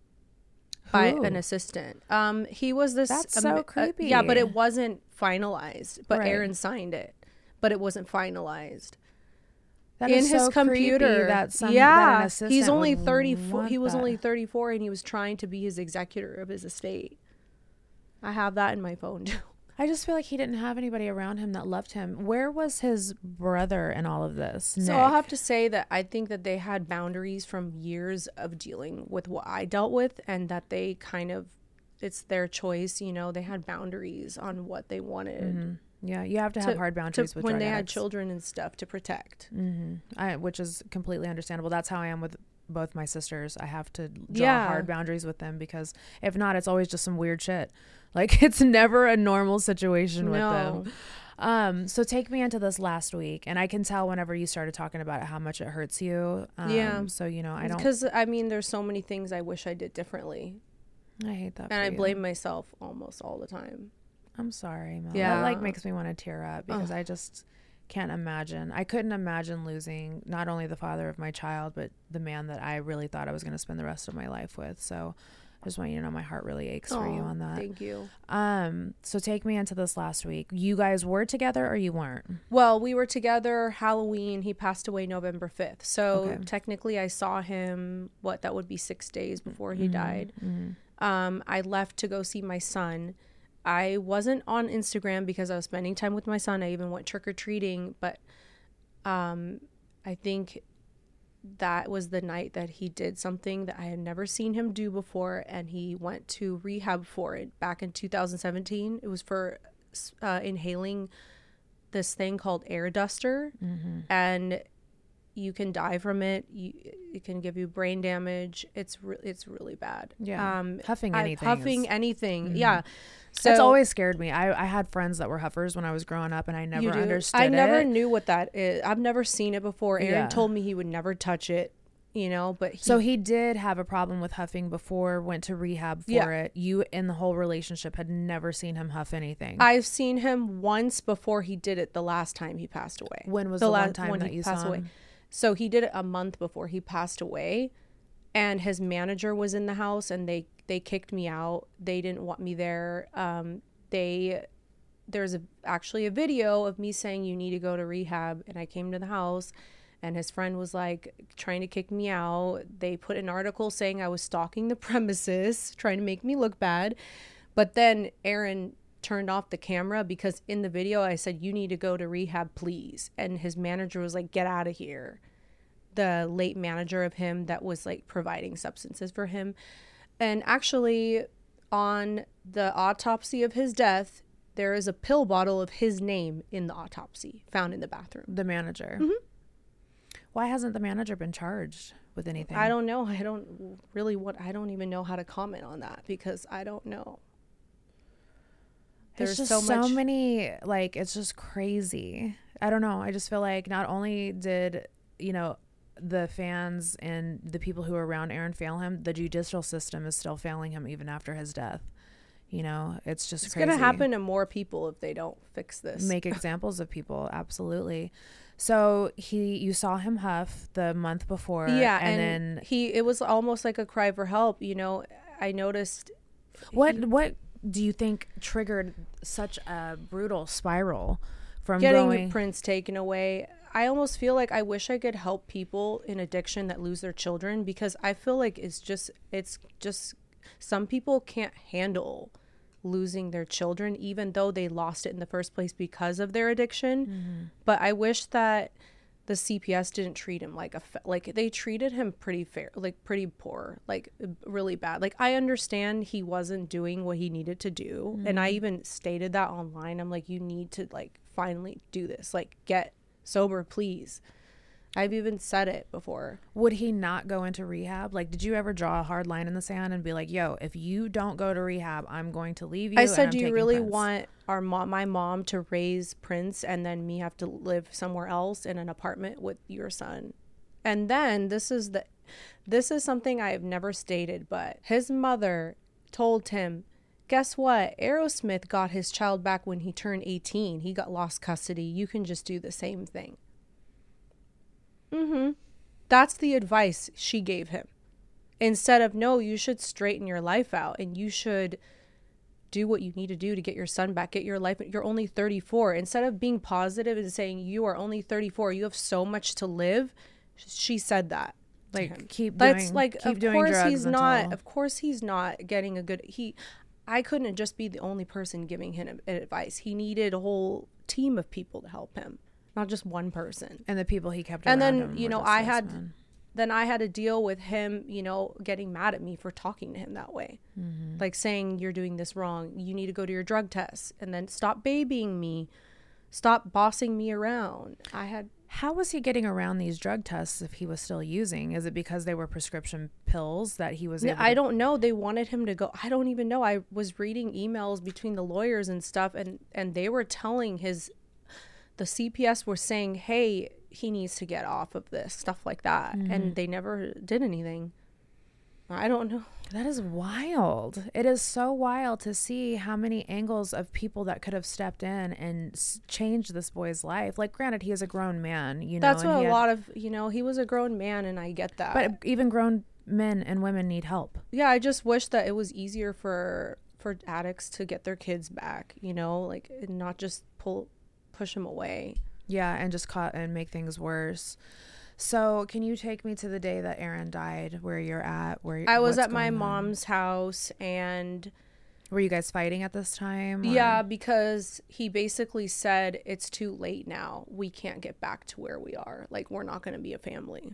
by Who? an assistant. Um, he was this. That's um, so uh, creepy. yeah, but it wasn't finalized. But Right. Aaron signed it, but it wasn't finalized. That In is his so computer, creepy that some, yeah, that an assistant he's only would thirty-four. want He was that. only thirty-four, and he was trying to be his executor of his estate. I have that in my phone too. I just feel like he didn't have anybody around him that loved him. Where was his brother in all of this? So Nick? I'll have to say that I think that they had boundaries from years of dealing with what I dealt with, and that they kind of, it's their choice, you know, they had boundaries on what they wanted. Mm-hmm. Yeah, you have to, to- have hard boundaries to- with when drug they had addicts. children and stuff to protect. Mm-hmm. I, which is completely understandable. That's how I am with both my sisters. I have to draw Yeah. hard boundaries with them, because if not, it's always just some weird shit. Like, it's never a normal situation with No. them. Um, so take me into this last week, and I can tell whenever you started talking about it how much it hurts you. Um, Yeah. So you know, I don't. Because I mean, there's so many things I wish I did differently, I hate that. and for I you. blame myself almost all the time. I'm sorry, Mel. Yeah. That like makes me want to tear up, because I just can't imagine. I couldn't imagine losing not only the father of my child, but the man that I really thought I was going to spend the rest of my life with. So I just want you to know my heart really aches for you Aw, on that. Thank you. Um, so take me into this last week. You guys were together or you weren't? Well, we were together Halloween. He passed away November fifth. So Okay. technically I saw him, what, that would be six days before he Mm-hmm. died. Um, I left to go see my son. I wasn't on Instagram because I was spending time with my son. I even went trick-or-treating, but um, I think that was the night that he did something that I had never seen him do before, and he went to rehab for it back in two thousand seventeen. It was for uh, inhaling this thing called air duster, and you can die from it. You, it can give you brain damage. It's re- it's really bad. Yeah. um, Huffing I- anything huffing is- anything. Yeah, so It's always scared me. I, I had friends that were huffers when I was growing up, and I never you do. understood I never it. knew what that is. I've never seen it before. Aaron Yeah. told me he would never touch it. You know, but he, So he did have a problem with huffing before, went to rehab for Yeah. it. You, in the whole relationship, had never seen him huff anything. I've seen him once before he did it the last time he passed away. When was the one la- time when that he you passed saw away? him? So he did it a month before he passed away, and his manager was in the house, and they they kicked me out. They didn't want me there. Um, they there's a, actually a video of me saying you need to go to rehab, and I came to the house. And his friend was like trying to kick me out. They put an article saying I was stalking the premises, trying to make me look bad. But then Aaron turned off the camera because in the video I said, you need to go to rehab, please. And his manager was like, get out of here. The late manager of him that was like providing substances for him. And actually on the autopsy of his death, there is a pill bottle of his name in the autopsy found in the bathroom. The manager. Mm-hmm. Why hasn't the manager been charged with anything? I don't know. I don't really what I don't even know how to comment on that because I don't know. There's There's just so so, much- many, like, it's just crazy. I don't know. I just feel like not only did, you know, the fans and the people who are around Aaron fail him, the judicial system is still failing him even after his death. You know, it's just It's crazy. going to happen to more people if they don't fix this. Make examples of people. Absolutely. So he, you saw him huff the month before. Yeah. And, And, then he, it was almost like a cry for help. You know, I noticed. what, he, what do you think triggered such a brutal spiral from getting going? Prince taken away? I almost feel like I wish I could help people in addiction that lose their children, because I feel like it's just, it's just, some people can't handle losing their children, even though they lost it in the first place because of their addiction. Mm-hmm. But I wish that the C P S didn't treat him like a, like they treated him pretty fair, like pretty poor, like really bad. Like, I understand he wasn't doing what he needed to do. Mm-hmm. And I even stated that online. I'm like, you need to like finally do this, like get sober, please. I've even said it before. Would he not go into rehab? Like, did you ever draw a hard line in the sand and be like, yo, if you don't go to rehab, I'm going to leave you? I said, do you taking really Prince. want our mom, my mom to raise Prince and then me have to live somewhere else in an apartment with your son? And then this is the, this is something I have never stated, but his mother told him, guess what? Aerosmith got his child back when he turned eighteen. He got lost custody. You can just do the same thing. Mm-hmm. That's the advice she gave him. Instead of, no, you should straighten your life out and you should do what you need to do to get your son back, get your life. You're only thirty-four. Instead of being positive and saying you are only thirty-four, you have so much to live. She said that. Like, keep That's doing, like, keep of doing course drugs he's until... not, of course he's not getting a good, he, I couldn't just be the only person giving him advice. He needed a whole team of people to help him, not just one person. And the people he kept and around then him you were know just I yes had men. Then I had to deal with him, you know, getting mad at me for talking to him that way. Mm-hmm. Like saying, you're doing this wrong, you need to go to your drug test, and then stop babying me, stop bossing me around. I had How was he getting around these drug tests if he was still using? Is it because they were prescription pills that he was able I to... don't know. They wanted him to go. I don't even know. I was reading emails between the lawyers and stuff, and and they were telling his, the C P S were saying, hey, he needs to get off of this, stuff like that. Mm-hmm. And they never did anything. I don't know. That is wild. It is so wild to see how many angles of people that could have stepped in and s- changed this boy's life. Like, granted, he is a grown man, you know. That's and what a had, lot of, you know, he was a grown man, and I get that. But even grown men and women need help. Yeah, I just wish that it was easier for for addicts to get their kids back, you know, like, and not just pull push them away. Yeah, and just caught and make things worse. So can you take me to the day that Aaron died, where you're at? Where I was what's at my going on? mom's house, and were you guys fighting at this time? Or? Yeah, because he basically said, it's too late now. We can't get back to where we are. Like, we're not going to be a family.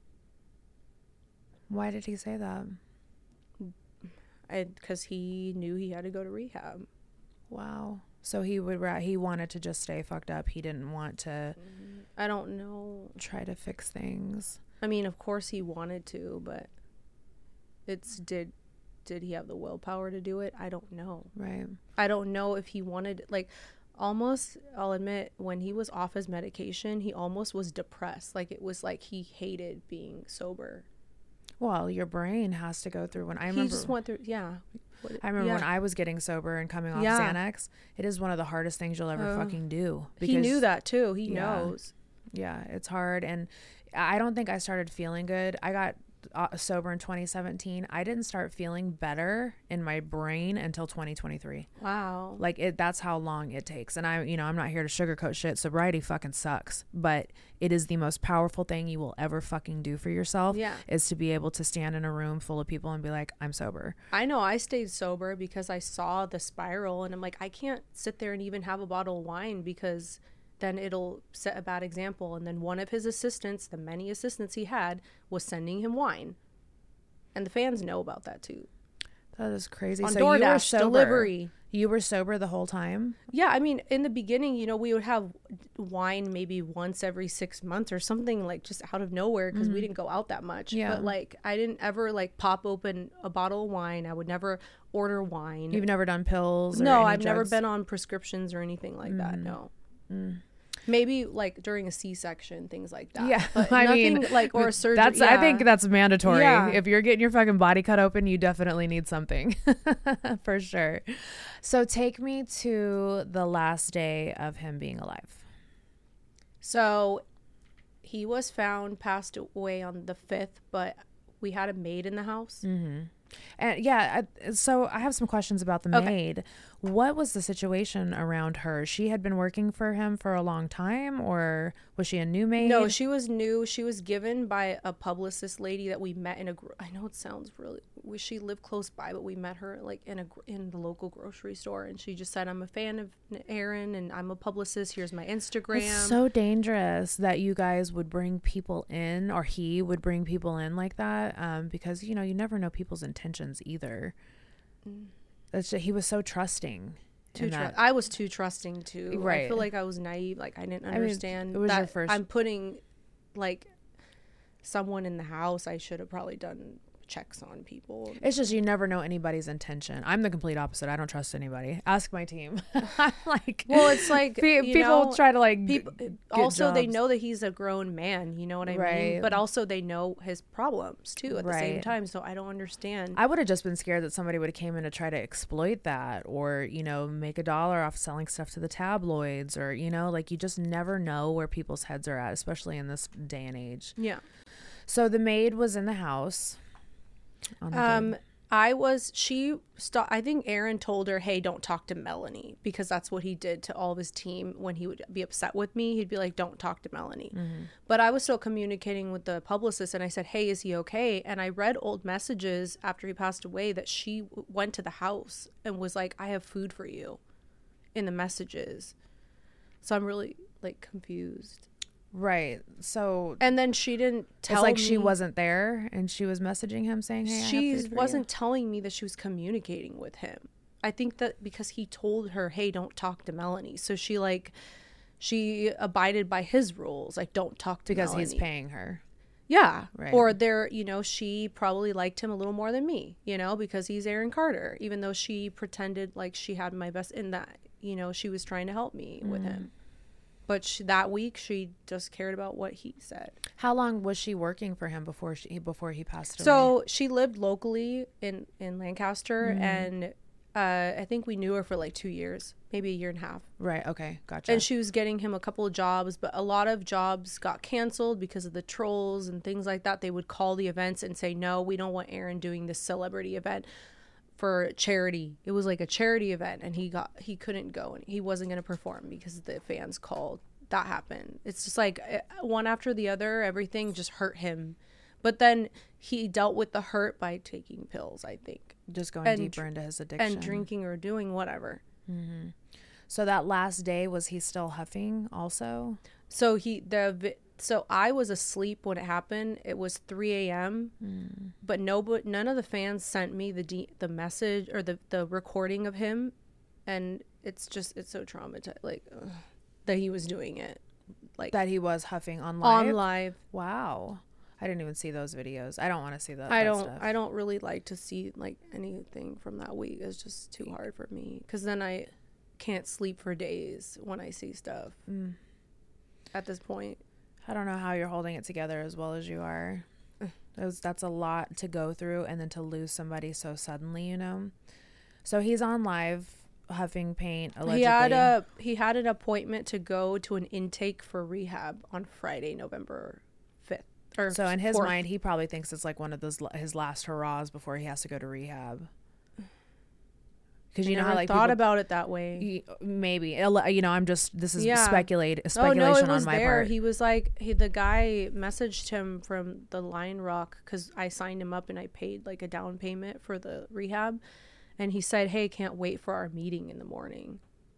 Why did he say that? Because he knew he had to go to rehab. Wow. So he would ra- he wanted to just stay fucked up. He didn't want to. I don't know. Try to fix things. I mean, of course he wanted to, but it's did did he have the willpower to do it? I don't know. Right. I don't know if he wanted, like, almost, I'll admit, when he was off his medication, he almost was depressed. Like, it was like he hated being sober. Well, your brain has to go through when I he remember. He just went through, yeah. I remember yeah. when I was getting sober and coming off yeah. Xanax. It is one of the hardest things you'll ever uh, fucking do. Because, he knew that too. He yeah, knows. Yeah, it's hard. And I don't think I started feeling good. I got uh, sober in twenty seventeen. I didn't start feeling better in my brain until twenty twenty-three. Wow. Like, it, that's how long it takes. And I, you know, I'm not here to sugarcoat shit. Sobriety fucking sucks, but it is the most powerful thing you will ever fucking do for yourself. Yeah. Is to be able to stand in a room full of people and be like, I'm sober. I know I stayed sober because I saw the spiral, and I'm like, I can't sit there and even have a bottle of wine because then it'll set a bad example. And then one of his assistants, the many assistants he had, was sending him wine. And the fans know about that too. That is crazy. On so DoorDash, you were sober. delivery. You were sober the whole time? Yeah, I mean, in the beginning, you know, we would have wine maybe once every six months or something, like just out of nowhere, because mm-hmm. we didn't go out that much. Yeah. But like, I didn't ever like pop open a bottle of wine. I would never order wine. You've never done pills? Or no, any I've drugs? never been on prescriptions or anything like mm. that. No. Mm. Maybe like during a C-section, things like that. Yeah, but I nothing mean, like or a surgery. That's yeah. I think that's mandatory. Yeah. If you're getting your fucking body cut open, you definitely need something for sure. So take me to the last day of him being alive. So he was found passed away on the fifth, but we had a maid in the house. Mm-hmm. And yeah, I, so I have some questions about the Okay. maid. What was the situation around her? She had been working for him for a long time, or was she a new maid? No, she was new. She was given by a publicist lady that we met in a. Gro- I know it sounds really. We, she lived close by, but we met her like in a gr- in the local grocery store, and she just said, "I'm a fan of Aaron, and I'm a publicist. Here's my Instagram." It's so dangerous that you guys would bring people in, or he would bring people in like that, um, because you know you never know people's intentions either. Mm. It's just, he was so trusting. Too in tr- that. I was too trusting too. Right. I feel like I was naive. Like I didn't I mean, understand it was that your first- I'm putting like someone in the house. I should have probably done checks on people. It's just you never know anybody's intention. I'm the complete opposite. I don't trust anybody. Ask my team. I'm like, Well, it's like pe- you people know, try to like people. g- get Also, they jobs. know that he's a grown man. You know what I Right. mean? But also, they know his problems too at the same Right. time. So I don't understand. I would have just been scared that somebody would have came in to try to exploit that, or you know, make a dollar off selling stuff to the tabloids, or you know, like you just never know where people's heads are at, especially in this day and age. yeah. So the maid was in the house. on the Um, day. I was, she, st- I think Aaron told her, hey, don't talk to Melanie, because that's what he did to all of his team when he would be upset with me. He'd be like, don't talk to Melanie. Mm-hmm. But I was still communicating with the publicist, and I said, hey, is he okay? And I read old messages after he passed away that she w- went to the house and was like, I have food for you in the messages. So I'm really like confused. Right. So And then she didn't tell it's like me. she wasn't there, and she was messaging him saying, "Hey, I have She food for wasn't telling me that she was communicating with him. I think that because he told her, hey, don't talk to Melanie. So she like, she abided by his rules. Like, don't talk to you because Melanie. he's paying her." Yeah. Right. Or there, you know, she probably liked him a little more than me, you know, because he's Aaron Carter, even though she pretended like she had my best in that, you know, she was trying to help me with Mm. him. But she, that week, she just cared about what he said. How long was she working for him before she before he passed away? So she lived locally in, in Lancaster, Mm. and uh, I think we knew her for like two years, maybe a year and a half. Right. Okay. Gotcha. And she was getting him a couple of jobs, but a lot of jobs got canceled because of the trolls and things like that. They would call the events and say, no, we don't want Aaron doing this celebrity event for charity. It was like a charity event, and he got he couldn't go, and he wasn't going to perform because the fans called. That happened. It's just like eh, one after the other, everything just hurt him. But then he dealt with the hurt by taking pills, I think, just going and deeper dr- into his addiction and drinking or doing whatever. So that last day, was he still huffing also? So he the vi- so I was asleep when it happened. It was three a.m. Mm. But no, but none of the fans sent me the de- the message or the the recording of him, and it's just it's so traumatized, like ugh, that he was doing it, like That he was huffing on live? on live. Wow. I didn't even see those videos. I don't want to see that. I that don't stuff. I don't really like to see like anything from that week. It's just too hard for me because then I can't sleep for days when I see stuff. Mm. At this point. I don't know how you're holding it together as well as you are. Those, that's a lot to go through, and then to lose somebody so suddenly, you know. So he's on live huffing paint allegedly. He had a he had an appointment to go to an intake for rehab on Friday, November fifth. Or So in his fourth. mind, he probably thinks it's like one of those his last hurrahs before he has to go to rehab. Because you I know how never like thought people, about it that way. y- maybe you know I'm just this is Yeah. speculate Oh speculation no, it was on my there. part. He was like he the guy messaged him from the Lion Rock because I signed him up and I paid like a down payment for the rehab, and he said, "Hey, can't wait for our meeting in the morning."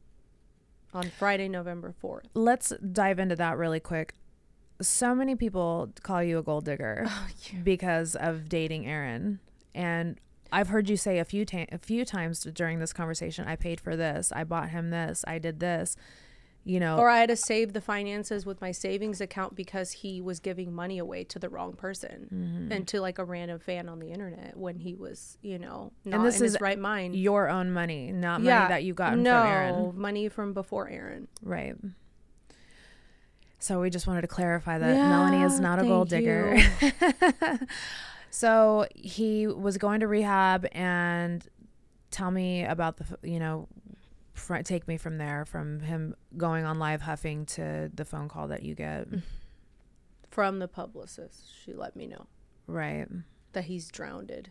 On Friday, November fourth. Let's dive into that really quick. So many people call you a gold digger Oh, because of dating Aaron, and I've heard you say a few ta- a few times during this conversation, I paid for this, I bought him this, I did this, you know. Or I had to save the finances with my savings account because he was giving money away to the wrong person Mm-hmm. and to like a random fan on the internet when he was, you know, not and this in is his right mind. your own money, not money that you got no, from Aaron. money from before Aaron. Right. So we just wanted to clarify that Yeah, Melanie is not a thank gold digger. So he was going to rehab, and tell me about the, you know, fr- take me from there, from him going on live huffing to the phone call that you get. From the publicist, she let me know Right. that he's drowned.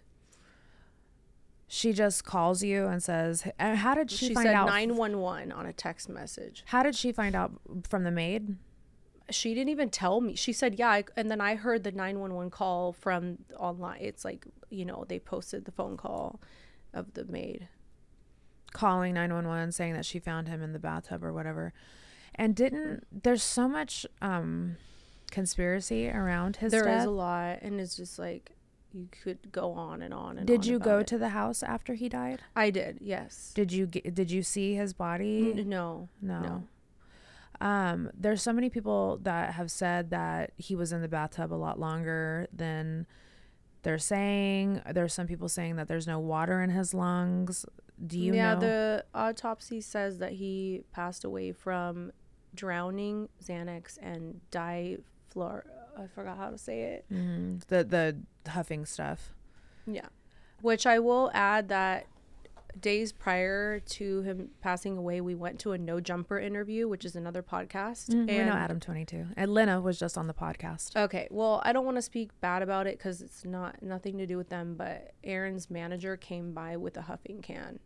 She just calls you and says, uh, how did she, She find said out? nine one one on a text message. How did she find out? From the maid? She didn't even tell me. She said, yeah. I, and then I heard the nine one one call from online. It's like, you know, they posted the phone call of the maid. Calling nine one one saying that she found him in the bathtub or whatever. And didn't, there's so much um, conspiracy around his There death. is a lot. And it's just like, you could go on and on and on. Did you about go it. to the house after he died? I did, yes. Did you get, did you see his body? N- no. No. No. Um, there's so many people that have said that he was in the bathtub a lot longer than they're saying. There's some people saying that there's no water in his lungs. Do you yeah, know? the autopsy says that he passed away from drowning, Xanax, and diflor. I forgot how to say it. Mhm. The the huffing stuff. Yeah. Which I will add that days prior to him passing away, we went to a No Jumper interview, which is another podcast. Mm, we and know Adam twenty-two. And Lena was just on the podcast. Okay, well, I don't want to speak bad about it because it's not nothing to do with them, but Aaron's manager came by with a huffing can.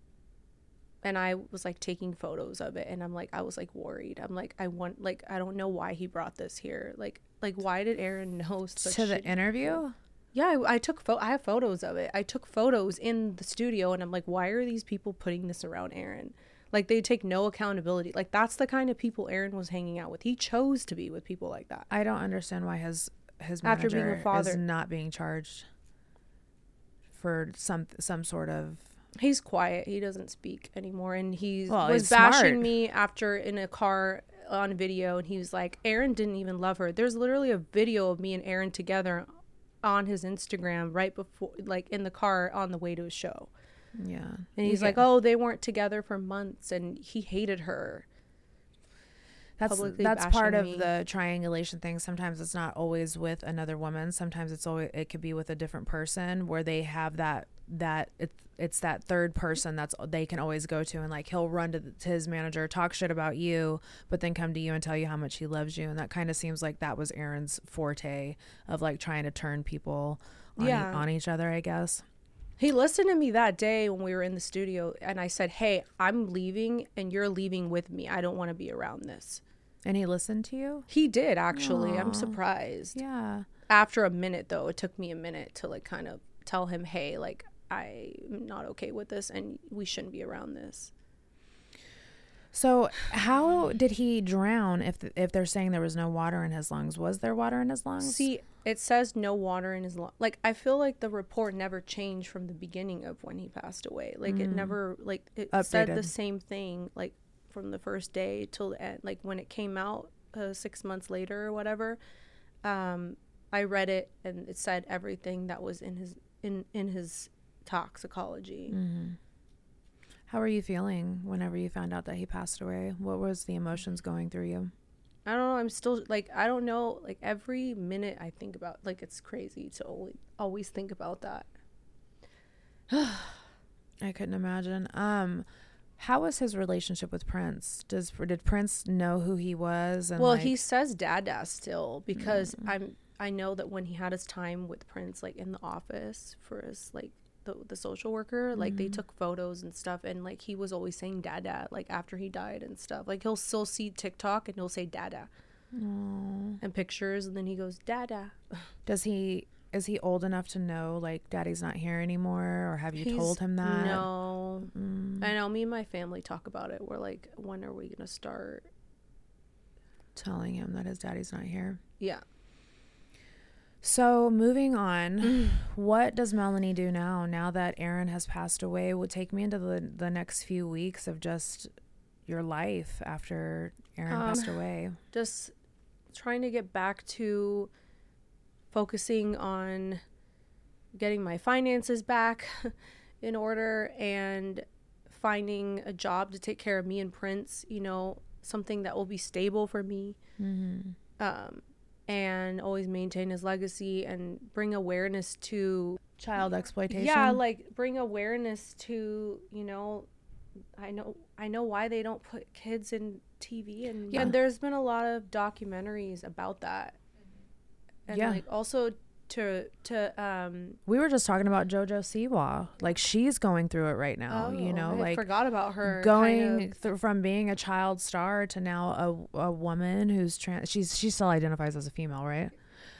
And I was like taking photos of it, and I'm like, I was like worried. I'm like, I want, like, I don't know why he brought this here. Like, like why did Aaron know such To the shit? interview? Yeah, I, I took pho- I have photos of it. I took photos in the studio, and I'm like, why are these people putting this around Aaron? Like, they take no accountability. Like, that's the kind of people Aaron was hanging out with. He chose to be with people like that. I don't understand why his his After manager being a father. is not being charged for some some sort of. He's quiet. He doesn't speak anymore, and he Well, was he's bashing smart. me after in a car on video, and he was like, Aaron didn't even love her. There's literally a video of me and Aaron together on his Instagram right before, like, in the car on the way to a show. Yeah. And he's You like, get- oh, they weren't together for months, and he hated her. That's publicly that's part of bashing me. the triangulation thing. Sometimes it's not always with another woman. Sometimes it's always it could be with a different person where they have that that it's it's that third person that's they can always go to, and like he'll run to, the, to his manager, talk shit about you, but then come to you and tell you how much he loves you. And that kind of seems like that was Aaron's forte of like trying to turn people on, e- Yeah. on each other, I guess. He listened to me that day when we were in the studio, and I said, hey, I'm leaving, and you're leaving with me. I don't want to be around this. And he listened to you. He did, actually. Aw. I'm surprised. Yeah. After a minute, though, it took me a minute to like kind of tell him, hey, like, I'm not okay with this, and we shouldn't be around this. So how did he drown if if they're saying there was no water in his lungs? Was there water in his lungs? See, it says no water in his lung. Like, I feel like the report never changed from the beginning of when he passed away. Like, it never, like, it said the Updated. same thing, like, from the first day till the end. Like, when it came out uh, six months later or whatever, um, I read it, and it said everything that was in his in in his toxicology. How were you feeling whenever you found out that he passed away? What was the emotions going through you? I don't know. I'm still like, I don't know. Like, every minute I think about, like, it's crazy to always, always think about that. I couldn't imagine. Um, how was his relationship with Prince? Does did Prince know who he was? And Well, like, he says Dada still because I'm. I know that when he had his time with Prince, like in the office for his like the the social worker, like they took photos and stuff, and like he was always saying Dada, like after he died and stuff. Like he'll still see TikTok and he'll say Dada, and pictures, and then he goes Dada. does he is he old enough to know like Daddy's not here anymore, or have you He's- told him that? No, I know. Me and my family talk about it. We're like, when are we gonna start? Telling him that his daddy's not here. Yeah. So moving on, what does Melanie do now? Now that Aaron has passed away, would take me into the the next few weeks of just your life after Aaron Um, passed away. Just trying to get back to focusing on getting my finances back in order and finding a job to take care of me and Prince. You know, something that will be stable for me. Mm-hmm. Um, and always maintain his legacy and bring awareness to child exploitation. Yeah, like bring awareness to, you know, I know I know why they don't put kids in T V, and, yeah. and there's been a lot of documentaries about that. And yeah. like also to to um we were just talking about JoJo Siwa. Like she's going through it right now, oh, you know, I like forgot about her going kind of. th- from being a child star to now a a woman who's trans. She's she still identifies as a female, right?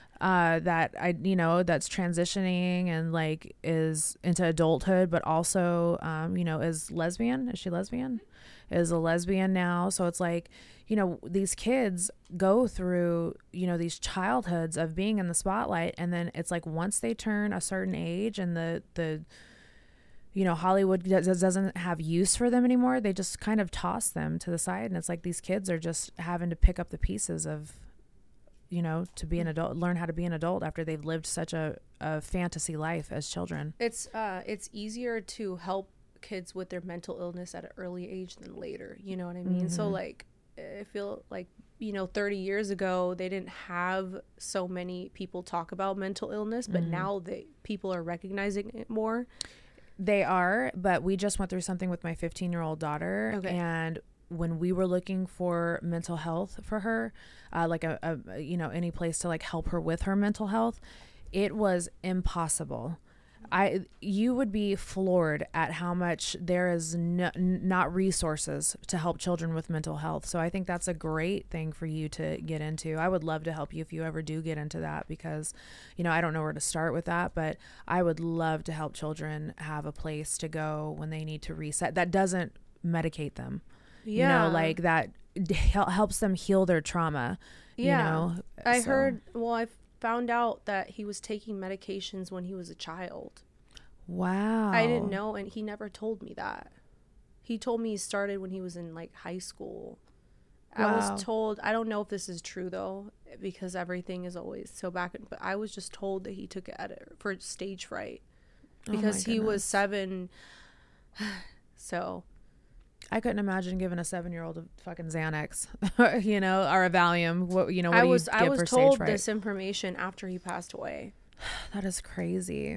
Uh, that I you know that's transitioning and like is into adulthood, but also um you know is lesbian. Is she lesbian? Is a lesbian now. So it's like, you know, these kids go through, you know, these childhoods of being in the spotlight, and then it's like once they turn a certain age and the the you know Hollywood does, doesn't have use for them anymore, they just kind of toss them to the side, and it's like these kids are just having to pick up the pieces of, you know, to be an adult, learn how to be an adult after they've lived such a, a fantasy life as children. It's uh it's easier to help kids with their mental illness at an early age than later, you know what I mean? Mm-hmm. So like I feel like, you know, thirty years ago they didn't have so many people talk about mental illness, but mm-hmm. now they people are recognizing it more. They are, but we just went through something with my fifteen year old daughter. Okay. And when we were looking for mental health for her, uh, like a, a you know any place to like help her with her mental health, it was impossible. I you would be floored at how much there is no, not resources to help children with mental health. So I think that's a great thing for you to get into. I would love to help you if you ever do get into that, because, you know, I don't know where to start with that, but I would love to help children have a place to go when they need to reset. That doesn't medicate them. Yeah. You know, like that helps them heal their trauma. Yeah. You know? I so. heard, well, I've found out that he was taking medications when he was a child. Wow. I didn't know, and he never told me that. He told me he started when he was in like high school. Wow. I was told, I don't know if this is true though, because everything is always so back, but I was just told that he took it at a, for stage fright because oh he was seven. So I couldn't imagine giving a seven-year-old a fucking Xanax, you know, or a Valium. What you know? What I do was you give I was for told stage fright? This information after he passed away. That is crazy.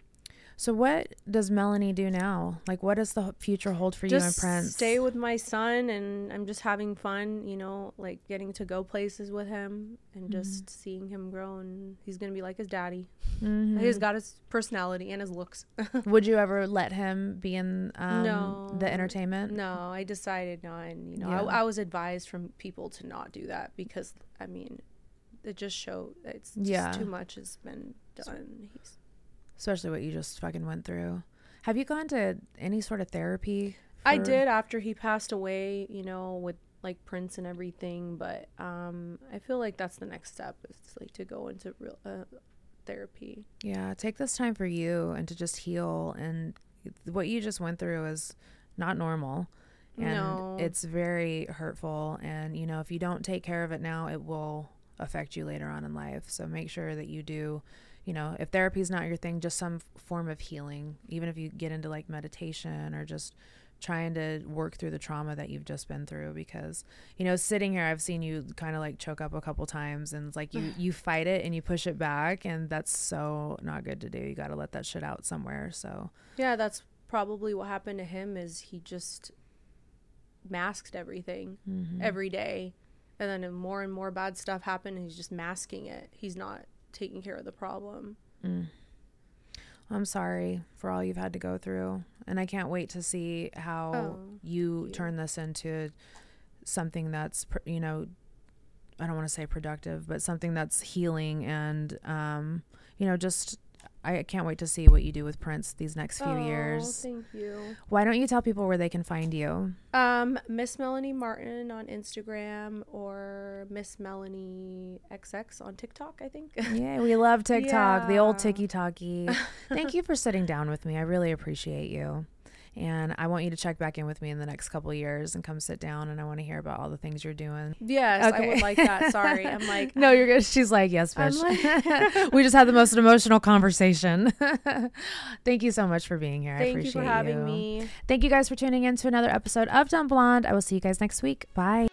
So what does Melanie do now? Like, what does the future hold for just you and Prince? Stay with my son, and I'm just having fun, you know, like getting to go places with him and mm-hmm. just seeing him grow, and he's gonna be like his daddy. Mm-hmm. He's got his personality and his looks. Would you ever let him be in um, no, the entertainment? No, I decided not, and you know, yeah. I, I was advised from people to not do that because, I mean, it just showed it's just yeah. too much has been done. He's Especially what you just fucking went through. Have you gone to any sort of therapy? For... I did after he passed away, you know, with like Prince and everything. But um, I feel like that's the next step is like to go into real uh, therapy. Yeah, take this time for you and to just heal. And what you just went through is not normal. And no. It's very hurtful. And, you know, if you don't take care of it now, it will affect you later on in life. So make sure that you do. You know, if therapy is not your thing, just some form of healing, even if you get into like meditation or just trying to work through the trauma that you've just been through, because, you know, sitting here, I've seen you kind of like choke up a couple times, and it's like you, you fight it and you push it back, and that's so not good to do. You got to let that shit out somewhere. So yeah, that's probably what happened to him is he just masked everything mm-hmm. every day. And then more and more bad stuff happened, and he's just masking it. He's not taking care of the problem. Mm. I'm sorry for all you've had to go through, and I can't wait to see how oh, you yeah. turn this into something that's, you know, I don't want to say productive, but something that's healing, and um you know, just I can't wait to see what you do with Prince these next few oh, years. Thank you. Why don't you tell people where they can find you? Um, Miss Melanie Martin on Instagram, or Miss Melanie X X on TikTok, I think. Yeah, we love TikTok, yeah. the old tiki-talkie. Thank you for sitting down with me. I really appreciate you. And I want you to check back in with me in the next couple of years and come sit down, and I want to hear about all the things you're doing. Yes, okay. I would like that. Sorry. I'm like, no, you're good. She's like, yes, bitch. Like... we just had the most emotional conversation. Thank you so much for being here. Thank I appreciate you for having you. me. Thank you guys for tuning in to another episode of Dumb Blonde. I will see you guys next week. Bye.